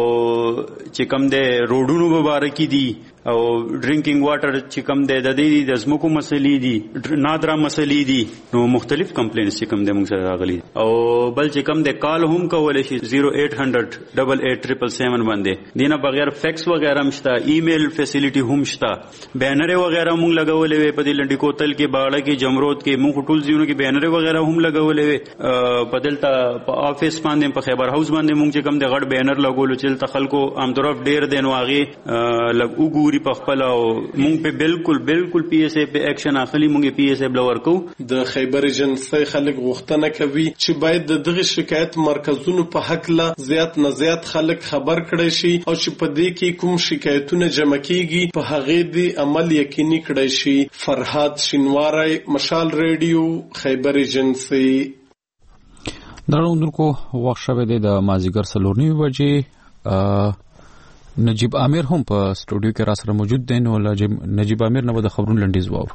چې کم ده روډونو بارکی دي او ډرینکینګ واټر چې کم ده د دې د زمکو مسلې دي نادرا مسلې دي نو مختلف کمپلینټس چې کم ده موږ سره راغلي او بل چې کم ده کال هم کولای شي 0800 8877 باندې دینه بغیر فیکس وغیرہ مشته ایمیل فیسیلیټي هم شته بینر وغیرہ موږ لګولې وي په دې لنډی کوتل کې باړه کې جمرود کې موږ ټول ځینو کې بینر وغیرہ هم لګولې وي په دلته په افیس باندې په خیبر هاوس باندې موږ چې کم ده غړ بینر لګولو چې تل خلکو ام طرف ډیر دین واغي لګ وګوري ګوري په خپل او مونږ په بالکل پی اس ای په اکشن اخلي. مونږ پی اس ای بل ورکو. د خیبر ایجنسی خلک غوښتنه کوي چې باید دغه شکایت مرکزونو په حق لا زیات نه زیات خلک خبر کړي شي او چې په دې کې کوم شکایتونه جمع کیږي په هغه دی عمل یقیني کړي شي. فرهاد شینواری، مشال ریډیو، خیبر ایجنسی. دروندونکو وخت شوه د مازیګر 4:09 بجې نجیب امیر هم په سټوډیو کې را سره موجود دی. نو نجیب امیر نه د خبرونو لنډیز واورو.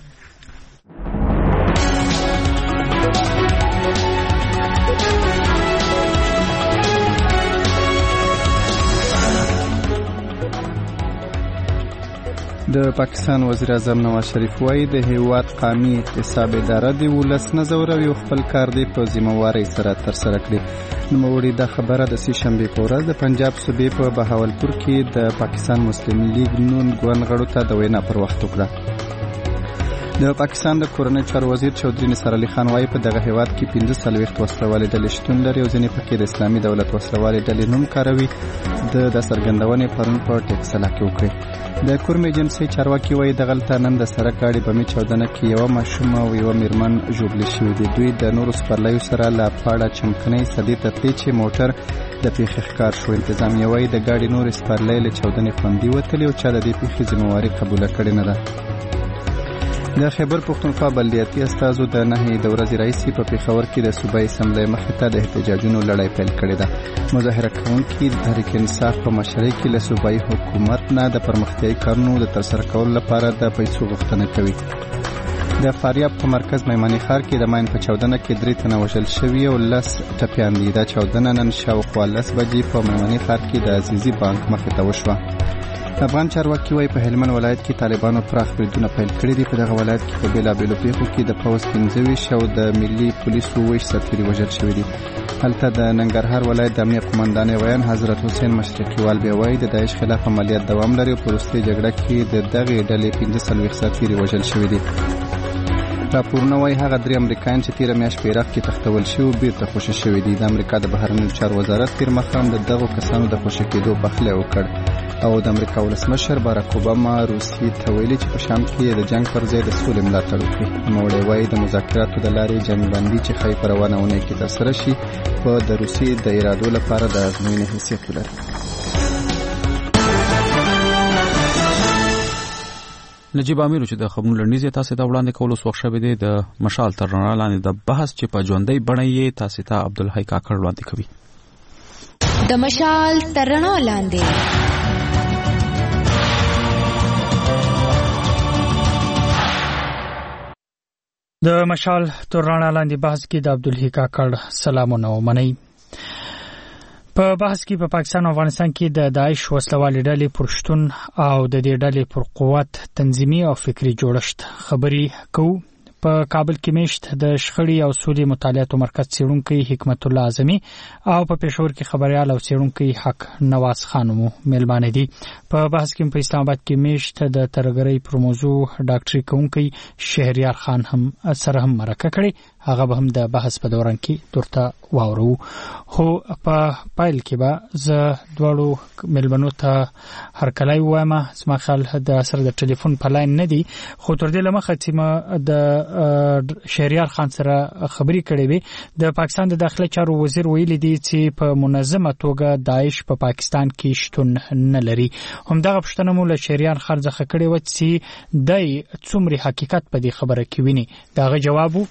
د پاکستان وزیر اعظم نواز شریف وایي د هیواد قومي احتساب اداره د ولس نه ځوروي او خپل کار دی په ذمہوارۍ سره ترسره کړي. نوموړي دا خبره د سې شنبې په ورځ د پنجاب صوبې په بهاولپور کې د پاکستان مسلم لیگ نون ګوند غړو ته د وینا پر وخت وکړه. د پاکستان د کورنۍ چارو وزیر چودري نثار علي خان وایي په دغه هیواد کې 45 وسلوالې ډلې شتون لري او ځینې پکې د اسلامي دولت وسلوالې ډلې نوم کاروي. د څرګندونې پرون په ټیکسلا کې وکړي. د کورم ایجنسی چارواکي وایي دغلته نن د سړک غاړې بمي چاودنه کې یو ماشوم او یو میرمن ژوبل شوي دي. دوی د نورو سپرلیو سره له پاړه چمکنۍ سدې ته تلي چې موټر د پیښې ښکار شو. انتظامیه وایي د ګاډي نورې سپرلۍ له چاودنې خوندي وتلې او چا د دې پیښې ذمہواري قبوله کړې نه ده. د خیبر پښتونخوا بلدیاتي استازو د نهي د ورځې راهیسې په پېښور کې د صوبایي اسمبلۍ مخې ته د احتجاجونو لړۍ پیل کړې ده. مظاهره کوونکي د تحریک انصاف په مشرۍ کې له صوبایي حکومت نه د پرمختیایي کارونو د ترسره کولو لپاره د پیسو غوښتنه کوي. د فاریاب په مرکز میمنې ښار کې د ماین په چاودنه کې 3 تنه وژل شوي او 10 ټپیان دي. دا چاودنه نن شاوخوا 10 بجې په میمنې ښار کې د عزیزي بانک مخې ته وشوه. افغان چارواکي وایي په هلمند ولایت کې طالبانو پراخ بریدونه پیل کړي دي. په دغه ولایت کې په بیلابیلو پیښو کې د پوځ 15 او د ملي پولیسو 20 سرتیري وژل شوي دي. هلته د ننګرهار ولایت د امنیه قومندان ویان حضرت حسین مشرقیوال بیا وایي د داعش خلاف عملیات دوام لري او په وروستۍ جګړه کې د دغې ډلې 15 سرتیري وژل شوي دي. راپورونه وایي هغه 3 امریکایان چې تیره میاشت په عراق کې تښتول شوي بیرته خوشي شوي دي. د امریکا د بهرنیو چارو وزارت تیر ماښام د دغو کسانو د خوشي کېدو پخلی وکړ او د امریکا ولسمشر باراک اوباما روسیې ته ویلي چې په شام کې د جنگ پر ځای د سولې ملاتړ وکړي. نوموړی وایي د مذاکراتو د لارې جنگ بندي چې ښایي په روانه اونۍ کې ترسره شي په د روسیې د ارادو لپاره د ازموینې حیثیت ولري. نجیب امیر چې د خبرونو لړنیز تاسو ته وړاندې کول اوس وخت شوی دی د مشال تر رڼا لاندې د بحث چې په ژوندۍ بڼه یې تاسو ته عبدالحی کاکړ وړاندې کوي. د مشال تر رڼا لاندې د مشال تر رڼا لاندې بحث کې د عبدالحی کاکړ سلامونه ومنئ. په بحث کې په پاکستان او افغانستان کې د داعش وسلوالې ډلې پر شتون او د دې ډلې پر قوت تنظیمي او فکری جوړښت خبرې کوو. په کابل کې میشت د شخړې او سولې مطالعاتو مرکز څېړونکی حکمت الله اعظمي او په پېښور کې خبريال او څېړونکی حق نواز خان مو مېلمانه دي. په بحث کې په اسلام آباد کې میشت د ترګرۍ پر موضوع ډاکټري کوونکی شهریار خان هم سره هم مرکه کړي. هغه به هم د بحث په دوران کې درته واورو. خو په پایل کې به زه دواړو مېلمنو ته هرکلی وایم. زما خیال د سره د ټلیفون په لاین نه دي خو تر دې لمخه چې ما د شهریار خان سره خبرې کړې وي. د پاکستان د داخله چارو وزیر ویلي دی چې په منظمه توګه داعش په پاکستان کې شتون نه لري. همدغه پوښتنه مو له شهریار خان څخه کړې و چې دای څومره حقیقت په دې خبره کې ویني. داغه جواب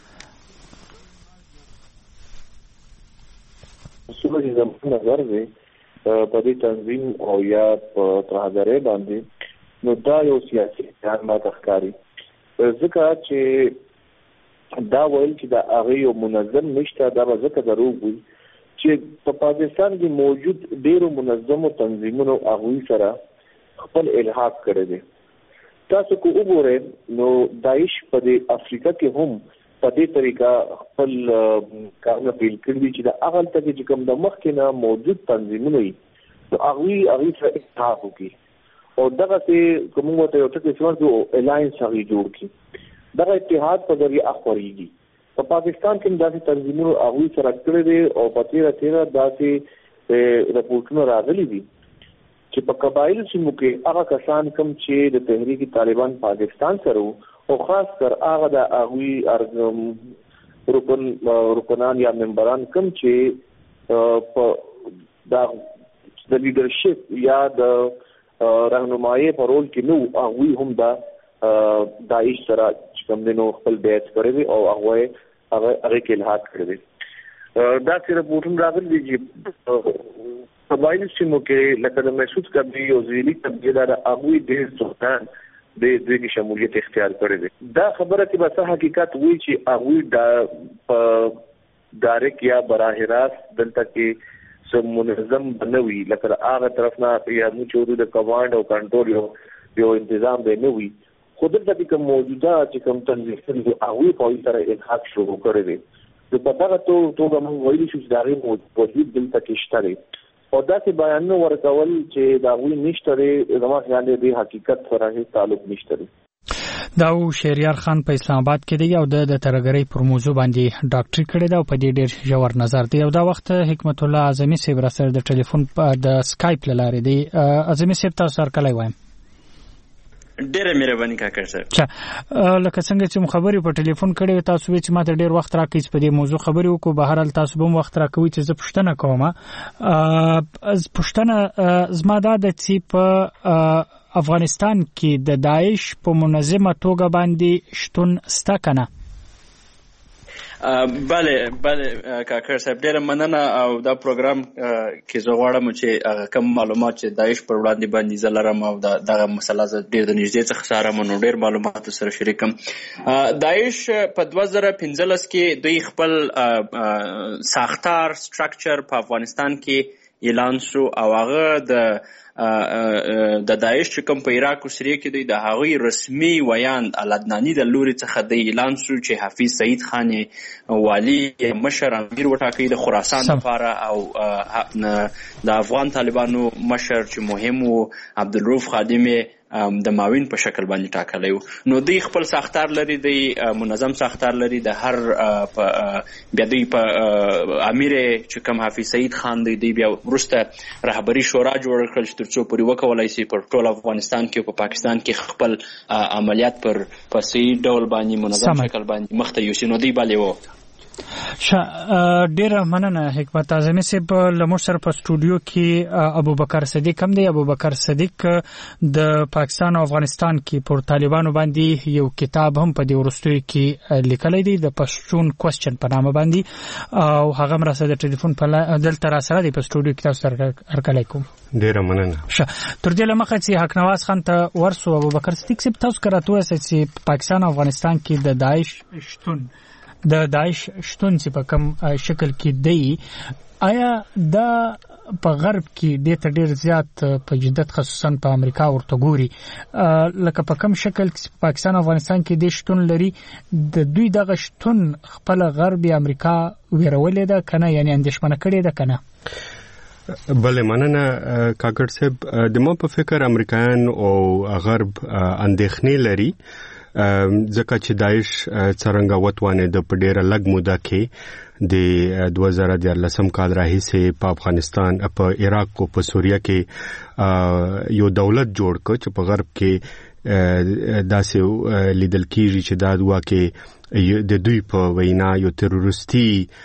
صورت زمون نظر دی په دې تنظیم او یا په ترهګرۍ باندې نو دا یو سیاسي ځان ما تخکاری ځکه چې دا ویل چې دا هغه یو منظم نشته. دا ځکه دروغ وي چې په پاکستان کې موجود ډیرو منظمو تنظیمونو هغه سره خپل الحاق کړی دی. تاسو کو وګورئ نو داعش په افریقا کې هم په دې طریقه خپل کارونه پیل کړی چې د هغه ته چې کوم د مخکې نه موجود تنظیمونه وي نو هغه سره اتحاد وکړي او دغه څه کومه ته یو څه څه الاینس هغه جوړ کړي. دغه اتحاد په ذریعہ اخوريږي. په پاکستان کې داسې تنظیمونه هغه سره کړی دي او په تیره داسې رپورټونه راغلي دي چې په قبایل سیمو کې هغه کسان کم چې د تحریک طالبان پاکستان سره او خاص کر هغه د اغوی رکنان یا ممبران کم چې په د لیډرشپ یا د راهنمایي په رول کې نو اغوی هم د داعش سره کوم دنو خپل بیعت کړی او هغه کې الحاق کړی دا چې رپورټونه راغلي چې قبایل سیمو کې لکه د مسعود کبی او زیلی تبدیل د اغوی ډېر څوکان د دوی کې شمولیت اختیار کړی دی دا خبره چې بس حقیقت وی چې اغوی د ډایرک یا براه راست دلته کې سم منظم بنوي لکه هغه طرف نه یا مو چورو د کمانډ او کنټرول یو تنظیم به نه وي خو دلته کې موجوده چې کوم تنظیم دی اغوی په سره الحاق شروع کړی دی د پټه توګه موږ ویلي شو چې دا غي موجود دلته کې شته او دا چې بیان ورکول چې دا غوي نشته زما خیال دی حقیقت سره هیڅ تعلق نشته دا شهریار خان په اسلام آباد کې دی او د ترګری پر موضوع باندې ډاکټري کړی دا په دې ډېر ژور نظر دی او دا وخت حکمت الله اعظمي صاحب را سره د ټلیفون د سکایپ لاره دی اعظمي صاحب تاسو سره کله وایم ډیره مهرباني کاکړ صاحب لکه څنګه چې خبرې په ټلیفون کړې تاسو چې ماته ډیر وخت راکې په دې موضوع خبرې وکړو بهر حال تاسو به وخت راکوي چې زه پوښتنه کوم از پوښتنه زما دا د چې په افغانستان کې د داعش په منظمه توګه باندې شتون ستا کنه بله کاکړ صاحب ډیره مننه او دا پروګرام کې زه غواړم چې کوم معلومات چې داعش پر وړاندې باندې زلرم او دغه مسله ز ډیر د نږدې څخه سره منو ډیر معلومات سره شریکم داعش په 2015 کې دوی خپل ساختار سټراکچر په افغانستان کې اعلان شو او هغه د داعش چې کوم په عراق او سوریه کې د هغوی رسمي ویاند الادنانی د لوري څخه د اعلان شو چې حفیظ سعید خان والی مشر امیر وټاکي د خراسان لپاره او د افغان طالبانو مشر چې مهم وو عبدالروف خادمي د معاون په شکل باندې ټاکلی وو نو دوی خپل ساختار لري د منظم ساختار لري د هر بیا دوی په امیر چې کوم حفیظ سعید خان دی بیا وروسته رهبری شورا جوړ کړل چې ترڅو پورې وکولای شي پر ټول افغانستان کې په پاکستان کې خپل عملیات پر صحیح ډول باندې منظم شکل باندې مخته یوسي نو دوی باندې وو ډیره مننه حکمت اعظمي صاحب لمر سره په سټوډیو کې ابوبکر صدیق هم دی ابوبکر صدیق د پاکستان او افغانستان کې پر طالبانو باندې یو کتاب هم په دې ورستوي کې لیکلی دی د پښتون کوېسچن په نامه باندې او هغه مرسته د ټلیفون په دلته را سره دی په سټوډیو کې تاسو سره هرکلی کوم ډیره مننه تر دې لمخه چې حق نواز خان ته ورسو ابوبکر صدیق صاحب تاسو کراته چې پاکستان او افغانستان کې د داعش شتون چې په کوم شکل کې دی آیا دا په غرب کې د ته ډیر زیات په جدت خصوصا په امریکا ورته ګوري لکه په کوم شکل کې پاکستان او افغانستان کې د شتون لري د دوی دغه شتون خپل غرب امریکا ویرولې ده کنه یعنی اندېښمنه کړې ده کنه بله مننه کاکړ صاحب د ما په فکر امریکایان او غرب اندېښنې لري ځکه چې داعش څرنګه وتوانه د پډېره لګ موده کې د 2014 کال راهیسې په افغانستان په عراق او په سوریه کې یو دولت جوړ کړ چې په غرب کې داسې لیدل کیږي چې دا دوا کې د دوی په وینا یو تروریستي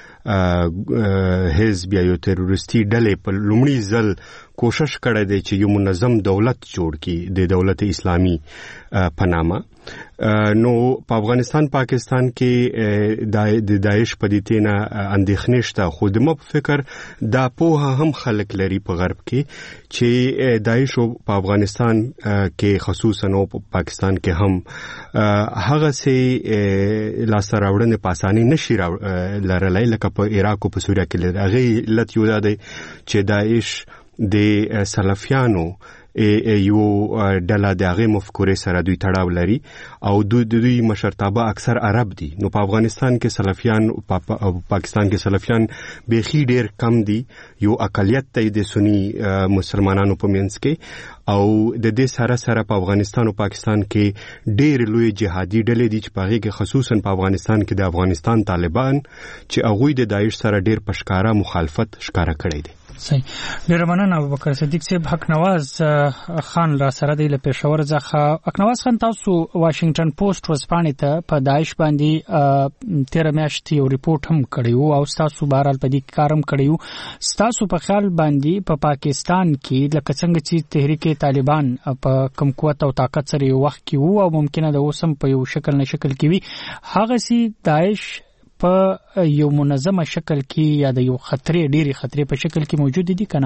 حزب یا یو تروریستي ډلې په لومړي ځل کوشش کړی دی چې یو منظم دولت جوړ کړي د دولت اسلامي په نامه نو په افغانستان پاکستان کې د داعش په دې تینا اندېښنې شته خو د ما په فکر دا په هم خلک لري په غرب کې چې داعش په افغانستان کې خصوصا او په پاکستان کې هم هغه سي لاسته راوړنې په اساني نشي لرلای لکه په عراق او په سوریه کې لري هغه علت یو دی چې داعش د سلفیانو یو ډله د هغه مفکورې سره دوی تړاو لري او دوی مشرتابه اکثر عرب دي نو په افغانستان کې سلفیان او پاکستان کې سلفیان بیخي ډیر کم دي یو اقلیت دی د سنی مسلمانانو په منځ کې او د دې سره سره په افغانستان او پاکستان کې ډیر لوی جهادي ډلې دي چې په هغه کې خصوصا په افغانستان کې د افغانستان طالبان چې هغه د داعش سره ډیر پشکارا مخالفت ښکارا کړی دي صحیح. ډیره مننه ابوبکر صدیق صاحب. حق نواز خان را سره دی له پېښور څخه. حق نواز خان، تاسو واشنگټن پوسټ ورځپاڼې ته په داعش باندې 13 میاشتې یو ریپورت هم کړی وو او تاسو بهرحال په دې کار هم کړی وو. تاسو په خیال باندې په پاکستان کې لکه څنګه چې تحریک طالبان په کم قوت او طاقت سره یو وخت کې وو او ممکنه د اوسم په یو شکل نه شکل کې وي، هغه سي داعش په یو منظمه شکل کې یا د یو ډېری خطرې په شکل کې موجود دي کنه؟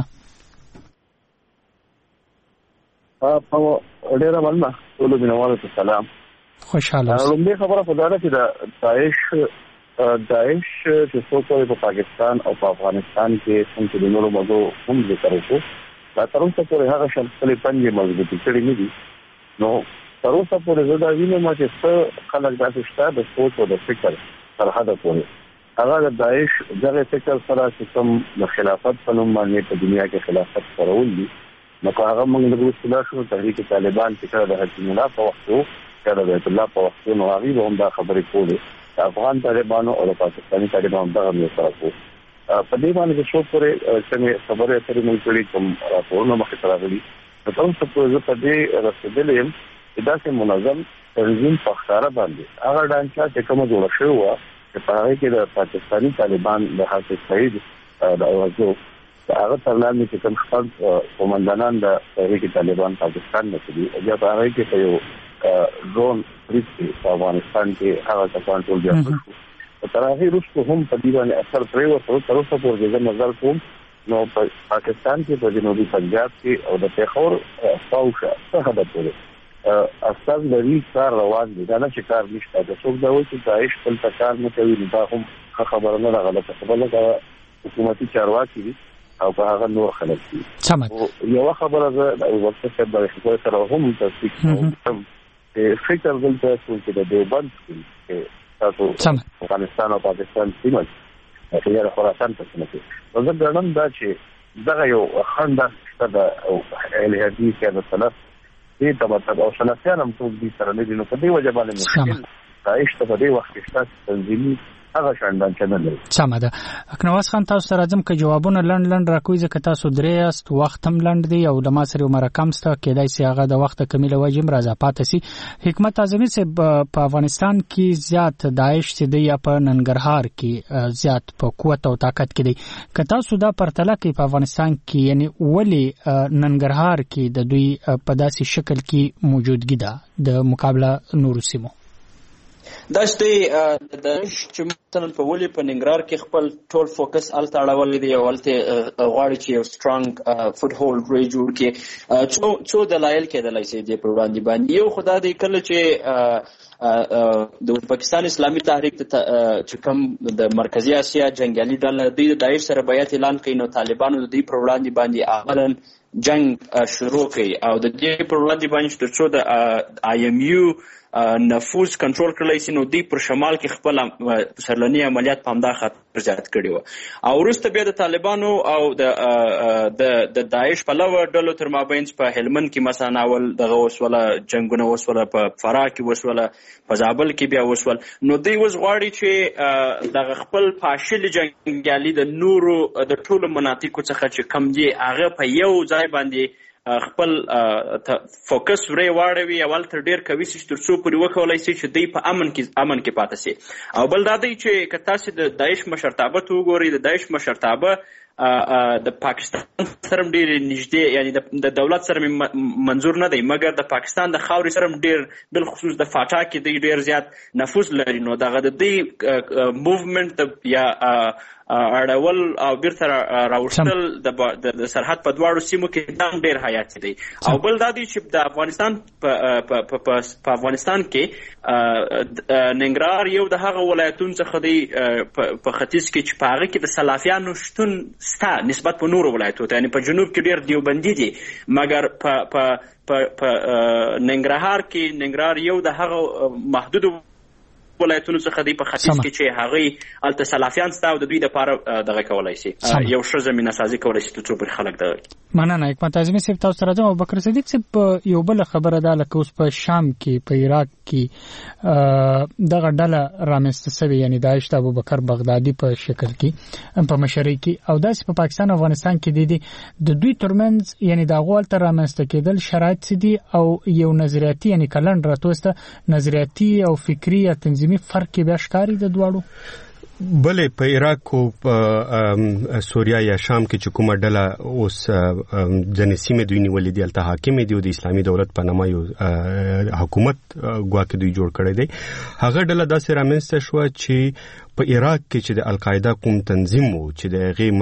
ډیره مننه. ټول مینوالو ته سلام. خوشاله. لومړی خبره په دا ده چې د داعش چې څوک په پاکستان او په افغانستان کې څنګه د نورو مزو هم ذکر وکړو، دا تر اوسه پورې هغه شخصي پنځه مضبوطی کړی نه دي. نو تر اوسه پورې زه دا وینم چې څه خلک داسې شته د سوچ او د فکر تر حده پورې هغه د داعش دغه فکر سره چې کوم د خلافت په نوم باندې په دنیا کې خلافت خپرول دي، نو هغه موږ له وسیله شو تحریک طالبان چې کړه د حکیم الله په وخت او کړه د بیت الله په وخت نو هغه هم دا خبرې کولې د افغان طالبانو او د پاکستاني طالبانو دغه یو سره کو په دې باندې چې شو پورې څنګه خبره اترې موږ کړې کوم راپورونه مخې ته راغلي. نو تاسو په دې په دې رسیدلې چې دا چې منظم تنظیم په ښکارا باندې هغه ډانچا چې کوم جوړ شوی و چې په هغه کې د پاکستاني طالبان د حافظ سعید د اوازو هغه ترلاندې چې کوم خپل قومندانان د تحریک طالبان پاکستان نه دي، بیا په هغه کې په یو ډرون ریسټي په افغانستان کې هغه څنګه ټول بیا شو. تر هغه وروسته هم په دې باندې اثر پرې وته. تر اوسه پورې د نظر کوم نو په پاکستان کې په جنوبي پنجاب کې او د پیښور فاوشه څه حد پورې اصل لري کار روان دي. دا نه چې کار نشته. د څوک دا وایي چې داعش خپل کار نه کوي، دا هم خبره نه غلطه خبره ده. حکومتي چارواکي دي او په هغه نور خلک دي. یو خبره ده د وخت څخه د خبرې سره هم تصدیق کوم چې فکر دلته چې د دیوبند کې تاسو افغانستان او پاکستان سیمه چې خراسان ته څنګه زه ګڼم دا چې دغه یو خنده د الهادي کې د سلف دې تبعات او سلفیان هم ټول دي سره نه دي. نو په دې وجه باندې مشکل داعش ته په دې وخت کې شته تنظیمي هغه شاندان چنه لري. سمه ده. اکنواز خان، تاسو سره ځم که جوابونه لند راکوي ځکه تاسو درې است وخت هم لند دی او د ما سره مرکم ستا کېدای سي هغه د وخت کمیله وجم راځه پاتې سي. حکمت اعظمي صاحب، په افغانستان کې زیات داعش چې دی په ننګرهار کې زیات په قوت او طاقت کې دی. که تاسو دا پرتله کوي په افغانستان کې، یعنی ولی ننګرهار کې د دوی په داسې شکل کې موجودګي ده د مقابله نورو سیمو؟ دا چې د مثلا په ولې په ننګرهار کې خپل ټول فوکس الته اړولې دی او الته غواړي چې یو سترونګ فوټ هولډ ری جوړ کړي. څو دلایل کېدلای شي د وړاندې باندې. یو خدای دې کله چې د پاکستان اسلامي تحریک چې کوم د مرکزی اسیا جنگیالي ډله د داعش سره بیعت اعلان کړي، نو طالبانو د دې پر وړاندې باندې اولا جنگ شروع کړي او د دې پر وړاندې باندې ترڅو د آی ایم یو نفوذ کنټرول کړلای شي، نو دوی پر شمال کې خپل سرلنی عملیات په همدا خاطر زیات کړي وو. او وروسته بیا د طالبانو او د داعش په لور ډلو تر مابین په هلمند کې مثلا اول دغه وسوله جنگونه وسوله، په فراه کې وسوله، په زابل کې بیا وسول. نو دوی اوس غواړي چې دغه خپل فاشل جنګیالي د نورو د ټولو مناطقو څخه چې کم دي هغه په یو ځای باندې خپل فوکس ورې واړوي اول تر ډیر کوي چې ترڅو پورې وکولای شي چې دوی په امن کې پاتې شي. او بل دا دی چې که تاسو د داعش مشرتابه ته وګورئ، د داعش مشرتابه د پاکستان سره ډیر نږدې، یعنی د دولت سره منظور نه دی مګر د پاکستان د خاورې سره ډیر بل خصوص د فاټا کې ډیر زیات نفوذ لري. نو دغه د دې موومنت یا اړول او بیرته راوړل د سرحد په دواړو سیمو کې دام ډیر حیاتي دی. او بل دا دی چې د افغانستان په افغانستان کې ننګرهار یو د هغه ولایتونو څخه دی په ختیځ کې چې په هغه کې د سلافیانو شتون ستا نسبت په نورو ولایتونو ته، یعنی په جنوب کې ډیر دیوبندي دي مګر په ننګرهار کې ننګرهار یو د هغه محدود ولایتونو څخه دی په ختیځ کې چې هغه الته سلافیان ستا او د دوی لپاره دغه کولای شي یو ښه زمینه سازي کولای شي ترڅو پر خلک دغه مننه حکمت اعظمي صاحب تاسو سره ځم. ابوبکر صدیق صاحب یو بل خبره ده لکه اوس په شام کې په عراق کې دغه ډله رامنځته شوې یعنی داعش د ابوبکر بغدادي په شکل کې په مشرۍ کې او داسې په پاکستان او افغانستان کې د دوی ترمنځ یعنی د غوال تر رامنځته کېدل شرایط دي او یو نظریاتي یعنی کلند راتوسته نظریاتي او فکری یا تنظیمي فرق به ښکاری د دواړو. بلې په عراق او په سوریا یا شام کې چې کومه ډله اوس ځنې سیمې دوی نیولې دي هلته حاکم دي او د اسلامي دولت په نامه یو حکومت ګواکې دوی جوړ کړی دی. هغه ډله داسې رامنځته شوه چې په عراق کې چې د القاعده کوم تنظیم وو چې د هغې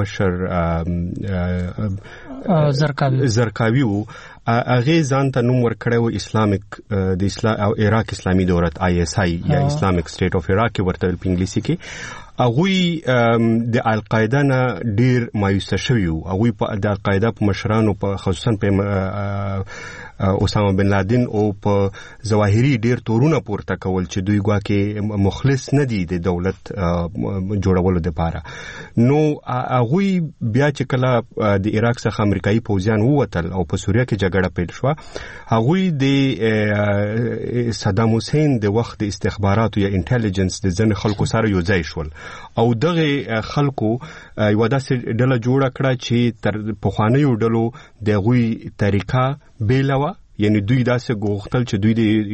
مشر زرقاوي وو هغې ځان ته نوم ورکړی و اسلامیک د اسلام او عراق اسلامي دولت ISI یا اسلامیک سټیټ اف عراق ورته په انګلیسي کې. هغوی د القاعده نه ډیر مایوسه شوي وو. هغوی د القاعده په مشرانو په خصوصا په اسامه بن لادن او په ظواهري ډیر تورونه پورته کول چې دوی ګواکې مخلص نه دي د دولت جوړولو لپاره. نو هغوی بیا چې کله د عراق څخه امریکایي پوځیان ووتل او په سوریه کې جګړه پیل شوه هغوی د صدام حسین د وخت د استخباراتو یا انټيليجنس د ځینو خلکو سره یو ځای شول او دغه خلکو یو داسې ډله جوړه کړه چې تر پخوانیو ډلو دغوی طریقه بیلوه یعنی دوی داسې غوښتل چې دوی د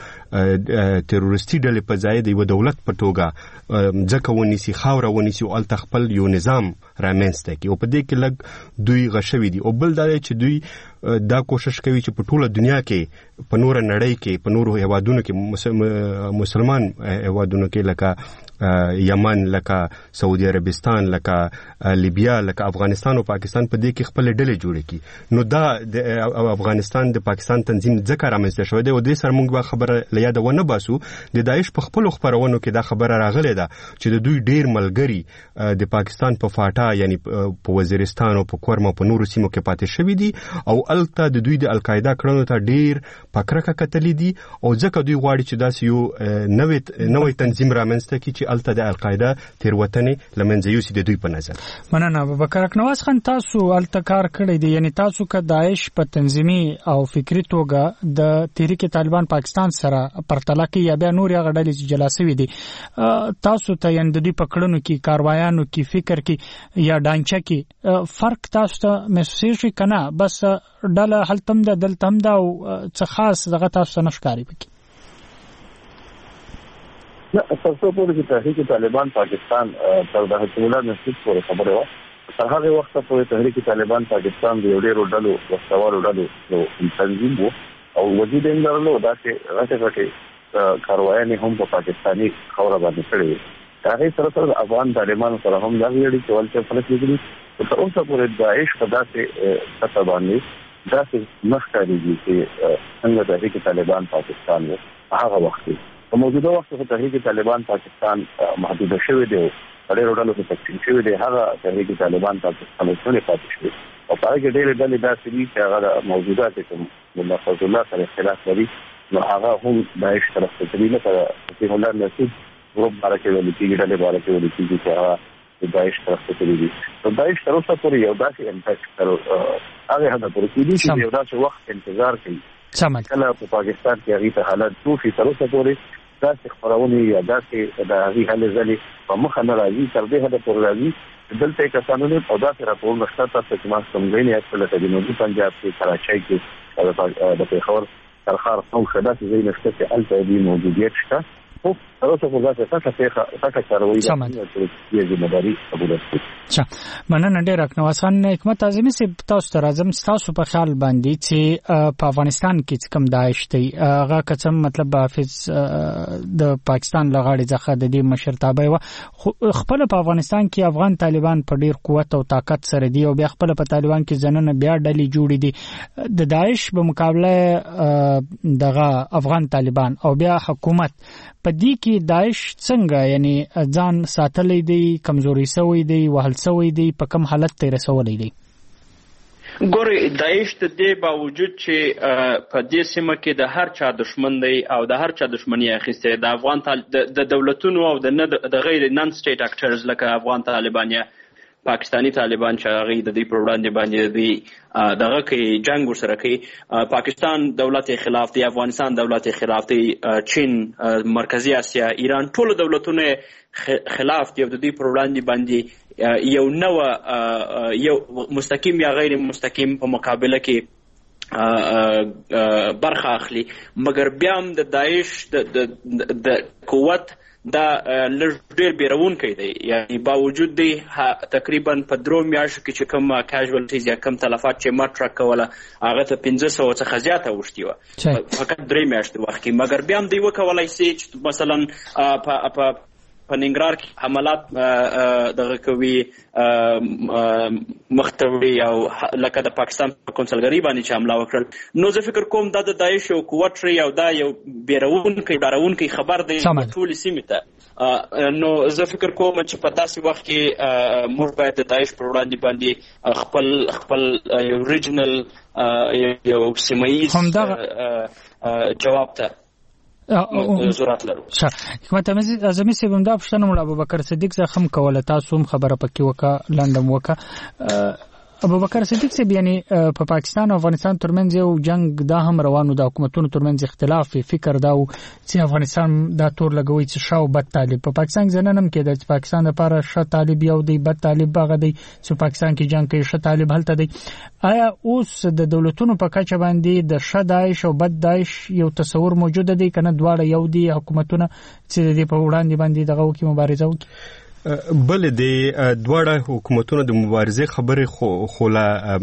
یو تروریستي ډلې په ځای د یو دولت په توګه ځکه ونیسي خاوره ونیسي او الته خپل یو نظام رامنځته کړي او په دې کې لږ دوی غشوي دي. او بل دا چې دوی دا کوشش کوي چې په ټوله دنیا کې په نور نړۍ کې په نورو هیوادونو کې مسلمان هیوادونو کې لکه یمن لکه سعودي عربستان لکه لیبیا لکه افغانستان او پاکستان په دې کې خپل ډلې جوړې کړي. نو دا د افغانستان د پاکستان تنظیم ځکه رامنځته شوی دی او دې سره موږ به خبره لیاده ونه باسو د داعش په خپل خبرونو کې دا خبره راغله ده چې د دوی ډیر ملګری د پاکستان په فاټا یعنی په وزیرستان او په کورما په نورو سیمو کې پاتې شوی دي او الته د دوی د القاعده کړنو ته ډیر پکرکه کتلې دي او ځکه دوی غواړي چې داسې یو نوې تنظیم رامنځته کړي چې الته د القاعده تیروتنې لمنځه یوسي د دوی په نظر. مننه ابوبکر اکنواز خان تاسو الته کار کړی دی یعنی تاسو که داعش په تنظیمي او فکری توګه د تحریک طالبان پاکستان سره پرتله کې یا بیا نور هغه ډلې چې جلا شوي دي تاسو ته یعنی د دوی په کړنو کې کاروایانو کې فکر کې یا ډانچه کې فرق تاسو ته محسوسېږي که نه بس ډله هلته هم ده دلته هم ده او څه خاص دغه تاسو ته نه ښکاري پکې؟ نه تر څو پورې چې تحریک طالبان پاکستان تر د حکومت نسبت پورې خبره وه تر هغه وخته پورې تحریک طالبان پاکستان د یو ډېرو ډلو وسوالو ډلو تنظیم و او وجود یې درلو داسې غټې کاروایانې هم په پاکستاني خاوره باندې کړې وې. هغې سره سره د افغان طالبانو سره هم دغې اړیکې ولکې فلک لیدلي خو تر اوسه پورې داعش په داسې سطح باندې داسې نه ښکارېږي چې څنګه تحریک طالبان پاکستان و هغه وخت کې. په موجوده وخت کې تحریک طالبان پاکستان محدوده شوی دی او ډېرو ډلو کې تقسیم شوی دی. هغه تحریک طالبان پاکستان څخه پاتې شوی او په هغه کې ډېرې ډلې داسې دي چې هغه د موجوده کوم ملا فضل الله سره اختلاف لري نو هغه هم داعش طرف ته تللی لکه فصیح الله نصیب ګروپ باره کې ویل کېږي ډلې باره کې ویل کېږي چې هغه د داعش طرف ته تللی دي. نو داعش تر اوسه پورې یو داسې امپیکټ هغه حده پورې کېدي چې یو داسې وخت انتظار کوي کله په پاکستان کې هغې ته حالت جوړ شي. تر اوسه پورې داسې خپرونې یا داسې د هغې هلې ځلې په مخه نه راځي تر دې حده پورې راځي دلته یې کسانو نه او داسې راپورونه شته تاسو چې ما سمګنې یاد لکه جنوبي پنجاب کې کراچۍ کې د پېښور ترخار قوم ښه داسې ځایونه شته چې هلته دې موجودیت شته خو تر اوسه پورې داسې ټاکه کاروي د ذمهداري قبوله کړي. مننه ډېر اکنواز خان. حکمت اعظمي صاحب تاسو ته راځم ستاسو په خیال باندې چې په افغانستان کې کوم داعش دی هغه قسم مطلب حافظ د پاکستان لغاړي ځخه د دې مشرتابه و خپل په افغانستان کې افغان طالبان په ډیر قوت او طاقت سره دی او بیا خپل په طالبان کې ځننه بیا ډلې جوړې دي د داعش په مقابله دغه افغان طالبان او بیا حکومت په دې کې داعش څنګه یعنی ځان ساتلې دی کمزوري شوی دی وهل شوی دی په کوم حالت ته رسولې دی؟ ګوري داعش د دې باوجود چې په دې سیمه کې د هر چا دشمن دی او د هر چا دشمنی اخیسته د افغان د دولتونو او د غیر نان سټیټ اکټرز لکه افغان طالبان یا پاکستانی طالبان چې هغه د دې پر وړاندې باندې دی دغه کې جنگ ورسره کوي پاکستان دولت خلاف دی افغانستان دولت خلاف دی چین مرکزی اسیا ایران ټول دولتونه خلاف دی د دې پر وړاندې باندې یو نو یو مستقیم یا غیر مستقیم په مقابله کې برخه اخلي مګر بیا هم د داعش د قوت دا لږ ډېر بیرونکی دی یعنی باوجود دی تقریبا په 3 میاشتو کې چې کوم کیژوالټیز یا کوم تلفات چې ما ټرک کوله هغه ته 500 څخه زیاته اوښتي وه فقط 3 میاشتې وخت کې مګر بیا هم دی وکولی سي چې مثلا په ننګرهار کې حملات دغه کوي مختوي او لکه د پاکستان په کنسلګری باندې چې حمله وکړل نو زه فکر کوم دا د داعش یو قوت او دا یو بیرونکی خبر دی ټول سیمه ته نو زه فکر کوم چې په داسې وخت کې موږ باید د داعش پر وړاندې باندې خپل یو ریجنل یو سیمایي جواب ته ضرورت لرو. حکمت اعظمي صاحب هم دا پوښتنه مړه ابوبکر صدیق څخه هم کوله تاسو هم خبره پکې وکړه لنډم وکړه ابوبکر صدیق صاحب یعنی په پاکستان او افغانستان ترمنځ یو جنگ دا هم روانو د حکومتونو ترمنځ اختلاف فکر دا چې افغانستان دا تور لګوي چې شاو بد طالب په پاکستان ځننم کې د پاکستان لپاره ش طالب یو دی بد طالب باغ دی چې پاکستان کې جنگ کوي ش طالب هلته دی آیا اوس د دولتونو په کچه باندې د ش داعش او بد داعش یو تصور موجود دی کنه دواړه یو دی حکومتونه چې د په وړاندې باندې دغه وکي مبارزه وکړي بل د دواړه حکومتونو د مبارزې خبرې خوله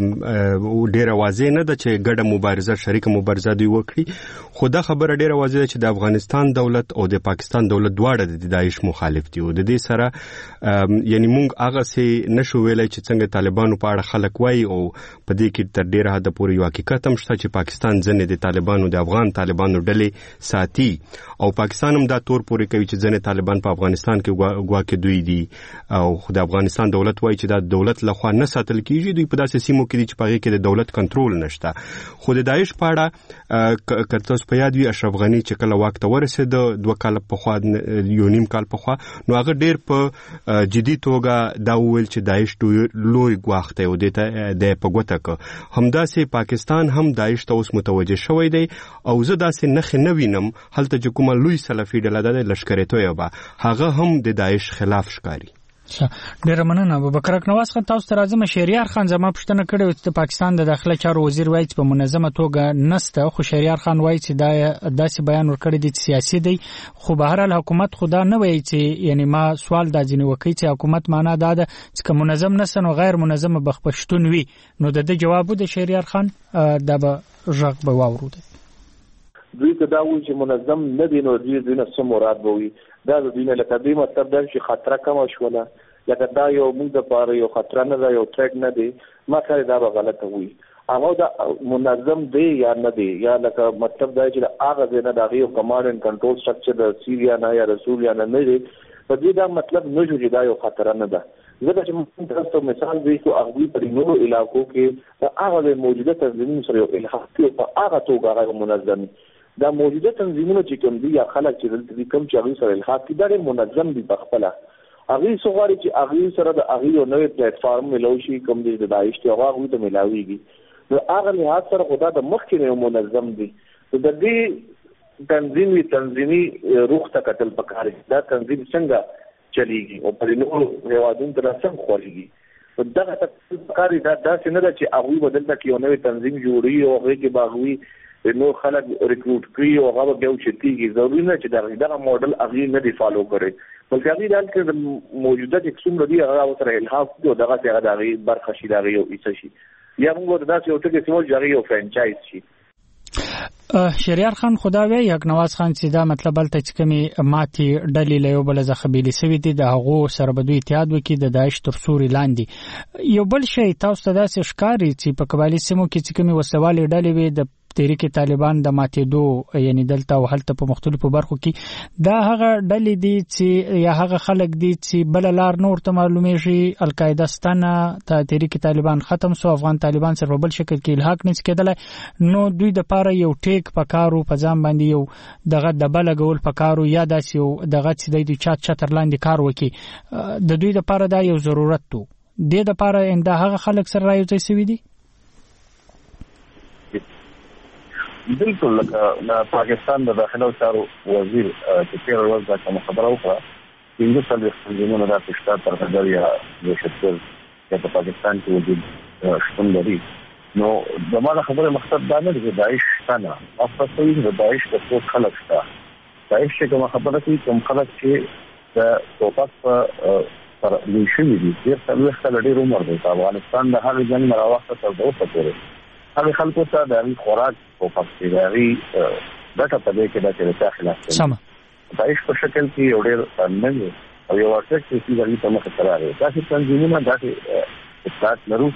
ډیره واضح نه ده چې ګډه مبارزه شریک مبارزه دی وکړي خو دا خبره ډیره واضح ده چې د افغانستان دولت او د پاکستان دولت دواړه د داعش مخالف دي او د دې سره یعنی مونږ هغه سي نشو ویلای چې څنګه طالبانو په اړه خلک وایي او په دې کې تر ډیره حد پورې یو حقیقت هم شته چې پاکستان ځنې د طالبانو د افغان طالبانو ډلې ساتي او پاکستان هم دا تور پورې کوي چې ځنې طالبان په افغانستان کې ګواکې دوی دي او د افغانستان دولت وایي چې دا دولت لخوا نه ساتل کیږي دوی په داسې سیمو کې دي چې پغې کې د دولت کنټرول نشته خو د داعش په اړه کته په یاد وی اشرف غنی چې کله وخت ورسېد 2 کال په خوا یو نیم کال په خوا نو هغه ډیر په جدي توګه دا ویل چې داعش لوی غواخته او د پګوتک همداسې پاکستان هم داعش ته اوس متوجه شوی دی او زه داسې نخ نه وینم هلته چې کومه لوی سلفي ډله د لشکره تویبه هغه هم د داعش خلاف ښکاري ډیر مننه ابوبکر نواز خان تاسو ته راځم شهریار خان زما پوښتنه کړې چې پاکستان د داخله چارو وزیر وایي چې په منظمه توګه نسته خو شهریار خان وایي چې دا داسې بیان ورکړی دی سیاسي دی خو به هر حال حکومت خدا نه وایي چې یعنی ما سوال دا ځنی وکړي چې حکومت معنا دا ده چې منظم نسن او غیر منظم بخپشتون وي نو د جواب د شهریار خان دا به ژغ به واورو دوی که دا وایي چې منظم نه دي نو دوی نه څه مراد وي دا د دینه لکه دې مطلب دا چې خطر کم شوله لکه دا یو موږ د پاره یو خطر نه دا یو ټریک نه دی ما کړی دا به غلطه وي هغه دا منظم دی یا نه دی یا لکه مطلب دا چې هغه د نه دا یو کمانډ اند کنټرول سټرکچر د سیریا نه یا رسول یا نه دی په دې دا مطلب نه جوړي دا یو خطر نه ده زه چې موږ تاسو مثال دی کو هغه په نورو علاقو کې هغه موجوده تنظیمونو سره یو الحاقي په هغه توګه هغه منظم دا موجوده تنظیمونه چې کوم دي یا خلک چې دلته کوم چې هغه سره الحاق دي دا منظم دي په خپل هغه سوغاري چې هغه سره د هغه یو نوې پلیټ فارم ملوشي کوم دي د داعش ته هغه ته ملاويږي نو هغه له سره خدا د مخکې یو منظم دي د دې تنظیمي روح ته قتل پکاره دا تنظیم څنګه چلیږي او په نورو هوادونو ته څنګه خوړيږي دا تاسو پکاره دا څنګه چې هغه بدلته کې یو نوې تنظیم جوړي او هغه کې باغوي نو خلک ریکروټ کړي او هغه به یو چتیږي ضروري نه چې دا موډل هغه نه دی فالو کړي بلکې هغه د کې موجوده چې څومره دی هغه سره الحاق دی او دغه څنګه دغه برخه شي دغه یو ایسه شي یا موږ دا چې یو ټکی سمول جوړي یو فرانچایز شي شهریار خان خداوی یک نواز خان چې دا مطلب الته چې کمی ماتي ډلې له یو بل ځخبيلي سوي دي د هغو سره بدوي اتحاد وکي د داعش تر سوري لاندې یو بل شی تاسو ته داسې ښکاری چې په قبایلی سیمو کې چې کمی وسوالي ډلې وي د تحریک طالبان د ماتېدو یعنی دلته او هلته په مختلفو برخو کې دا هغه ډلې دي چې یا هغه خلک دي چې بل لار نور ته معلومیږي القاعده ستنه ته تحریک طالبان ختم سو افغان طالبان سره بل شکل کې الحاق نس کېدل نو دوی د پاره یو ټیک پکارو په ځان باندې یو دغه دبل غول پکارو یا داسې یو دغه چې د چتر لاندې کار وکي د دوی د پاره دا یو ضرورت تو د لپاره انده هغه خلک سره راځي سوي دي بالکل لکه پاکستان د داخله چارو وزیر چې تیر ورځ دا کوم خبره وکړه چې د سلوي څنګه د پښتا تر هغه یا د شتل چې په پاکستان کې وجود شتون لري نو زموږ خبره مقصد دا نه دی چې داعش څنګه افسوس د داعش د څو خلک شته داعش چې کوم خبره کوي کوم خلک چې د توپک په پر لوشي دي چې څلور خلک ډیر عمر دی افغانستان د هر ځای نه راوخته تر اوسه پورې هغه خلکو ته د خوراک او پخېداري دغه په دې کې د چا خلاف سم داعش په شکل کې یو ډېر نه او یو ورته چې د دې په مخ سره راځي تاسو تنظیمونه دغه استاد لرو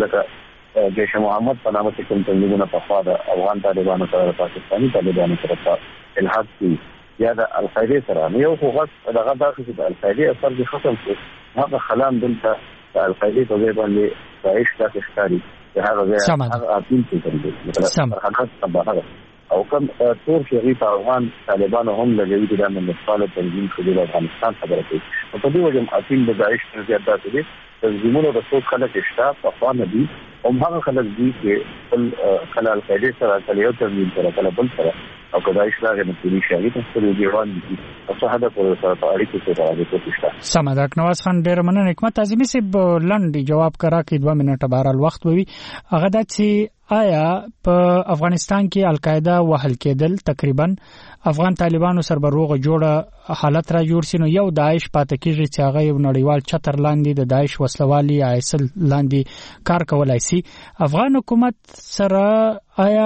لکه جیش محمد په نامه کې کوم تنظیمونه په خوا د افغان طالبانو سره پاکستاني طالبانو سره الحاق دي یا د القاعده سره یو خو دغه داخلي د القاعده اثر دي ختم شو هغه خلام دلته د القاعده په ځای باندې داعش تاسو ښکاری هغه اپیل کوي مثلا او کوم تور شری په افغان طالبانو هم لګوي د منځپاله تنظیم کې د افغانستان خبره کوي په دې وجه اپیل د داعش تر زیات دي تنظیمونو د څو خلک اشتاق په خوا نه دي او هغه خلک دي چې کله القاعده سره کله یو تنظیم سره کله بل سره او کله اشتراک نه کوي شاګي تاسو د دیوان دي او څه هدا پر سره اړیکې سره راځي کوښښ سمادک نواز خان ډیر مننه حکمت اعظمي سیب لنډي جواب کرا کې 2 منټه بهر الوخت وي هغه د چې آیا په افغانستان کې القاعده وهل کېدل تقریبا افغان طالبانو سربروغه جوړه حالت را جوړ سينو یو داعش پاتې کېږي چې هغه یو نړیوال چتر لاندې د داعش وسلوالي آیسل لاندې کار کولای شي افغان حکومت سره آیا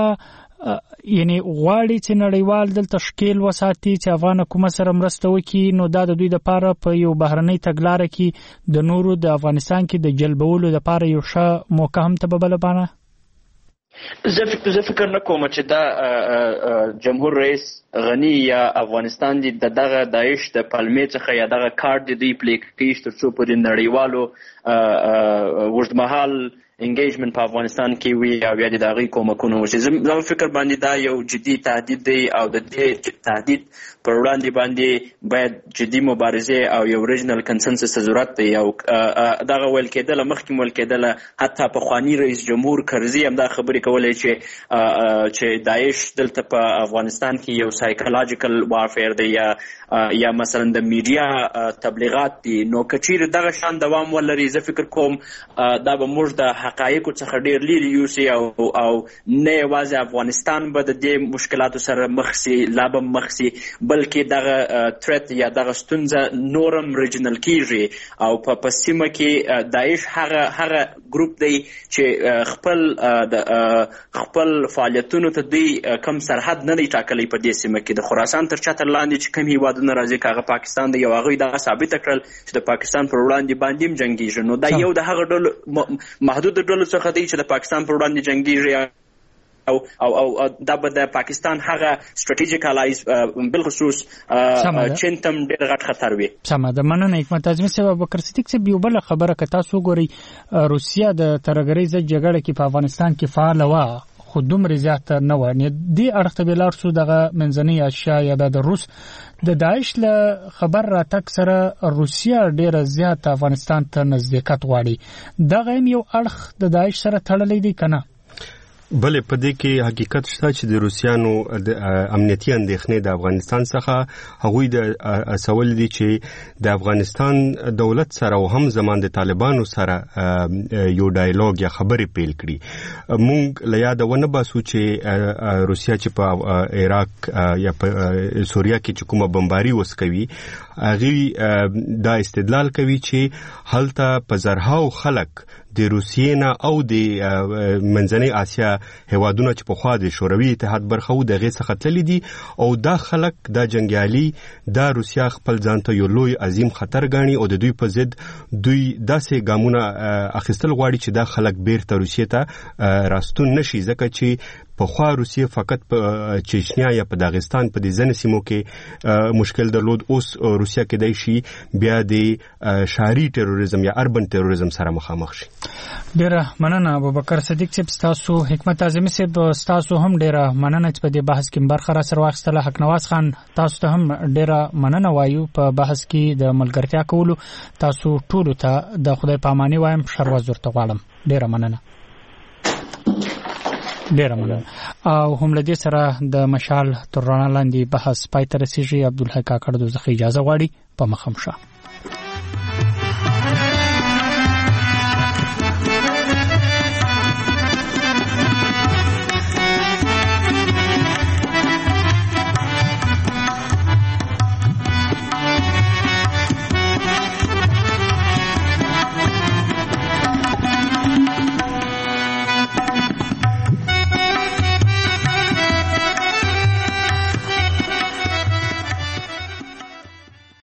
یعنی غواړي چې نړیوال د تشکیل وساتي چې افغان حکومت سره مرسته وکړي نو دا د دوی لپاره په یو بهرنۍ تګلارې کې د نورو د افغانستان کې د جلبولو لپاره یو ښه موقع هم تبدل بانه زه فکر نه کوم چې دا جمهور رئیس غنی یا افغانستان دی دغه داعش د پلمې څخه یا دغه کارت دی پلی کیږي تر څو په نړیوالو وژدمحال انګیجمنت په افغانستان کې وی او بیا د دغه کومکونو چې زموږ فکر باندې دا یو جدي تهدید دی او د دې تهدید پر وړاندې باندې باید جدي مبارزه او یو ریجنل کنسنسس ضرورت دی او دغه ول کېدل مخکې ول کېدل حتی په خواني رئیس جمهور کرزي هم دا خبرې کولې چې داعش دلته په افغانستان کې یو سایکولوژیکل وارفیر دی یا مثلا د میډیا تبلیغات دي نو کچیر دغه شان دوام ولري زه فکر کوم دا به موږ د حقایقو څخه ډیر لري یوسي او نه یوازې افغانستان به د دې مشکلاتو سره مخ سي لا به مخ سي بلکې دغه تریت یا دغه ستونزه نورم ریجنل کیږي او په پسیمه کې داعش هغه ګروپ دی چې خپل فعالیتونو ته دی کم سرحد نه دی ټاکلی په دې سیمه کې د خراسان تر چتر لاندې چې کوم هیوادونه راځي کاغه پاکستان دی یو هغه دا ثابت کړل چې د پاکستان پر وړاندې باندې جنگیږي نو دا یو د هغه ډول محدود ډول څخه دی چې د پاکستان پر وړاندې جنگیږي او دا به د پاکستان هغه استراتیژیک الایز بالخصوص چنتم ډېر غټ خطر وي سم ده مننه حکمت اعظمي صاحب بکر صدیق صاحب یو بل خبره که تاسو ګوري روسیا د ترګریزه جګړه کې په افغانستان کې فعال و خو دومره زیات نه و نه دی اړخته بلار سو دغه منځنۍ اسیا یا د روس د داعش له خبر راتک سره روسیا ډیره زیات افغانستان ته نزدېکت غواړي دغه یو اړخ د داعش سره تړلې دي کنه بلې په دې کې حقیقت شته چې د روسیانو د امنیتي اندېښنې د افغانستان څخه هغوی د اسول دي چې د افغانستان دولت سره او هم زمان د طالبانو سره یو ډایالوګ یا خبرې پیل کړي مونږ له یاده ونه باسو چې روسیا چې په عراق یا په سوریه کې چې کومه بمباري وسکوي هغه دا استدلال کوي چې هلته په زرهاو خلک د روسیې او د منځنۍ اسیا هیوادونو چې په خوا د شوروي اتحاد برخه و دغه څخه تللی دي او دا خلک دا جنگیالي دا روسیا خپل ځان ته یو لوی عظیم خطر ګڼي او د دوی په ضد دوی داسې ګامونه اخیستل غواړي چې دا خلک بیرته روسیې ته راستون نشي ځکه چې په خوا روسیه فقط په چچنیا یا په داغستان په دې ځنې سیمو کې مشکل درلود. اوس روسیه کې دی شي بیا د شهري تروریزم یا اربن تروریزم سره مخامخ شي. ډیره مننه ابوبکر صدیق صاحب، تاسو حکمت اعظمي صاحب تاسو هم ډیره مننه چې په دې بحث کې برخه را سره واخیستله. حق نواز خان تاسو ته هم ډیره مننه وایو په بحث کې د ملګرتیا کولو. تاسو ټول ته د خدای پاماني وایم، شرواز ورته غواړم. ډیره مننه. او هم لدې سره د مشال تر رڼا لاندې بحث پای ته رسیږي. عبدالحق کاکړ دوزخي اجازه غواړي. په مخه مشه.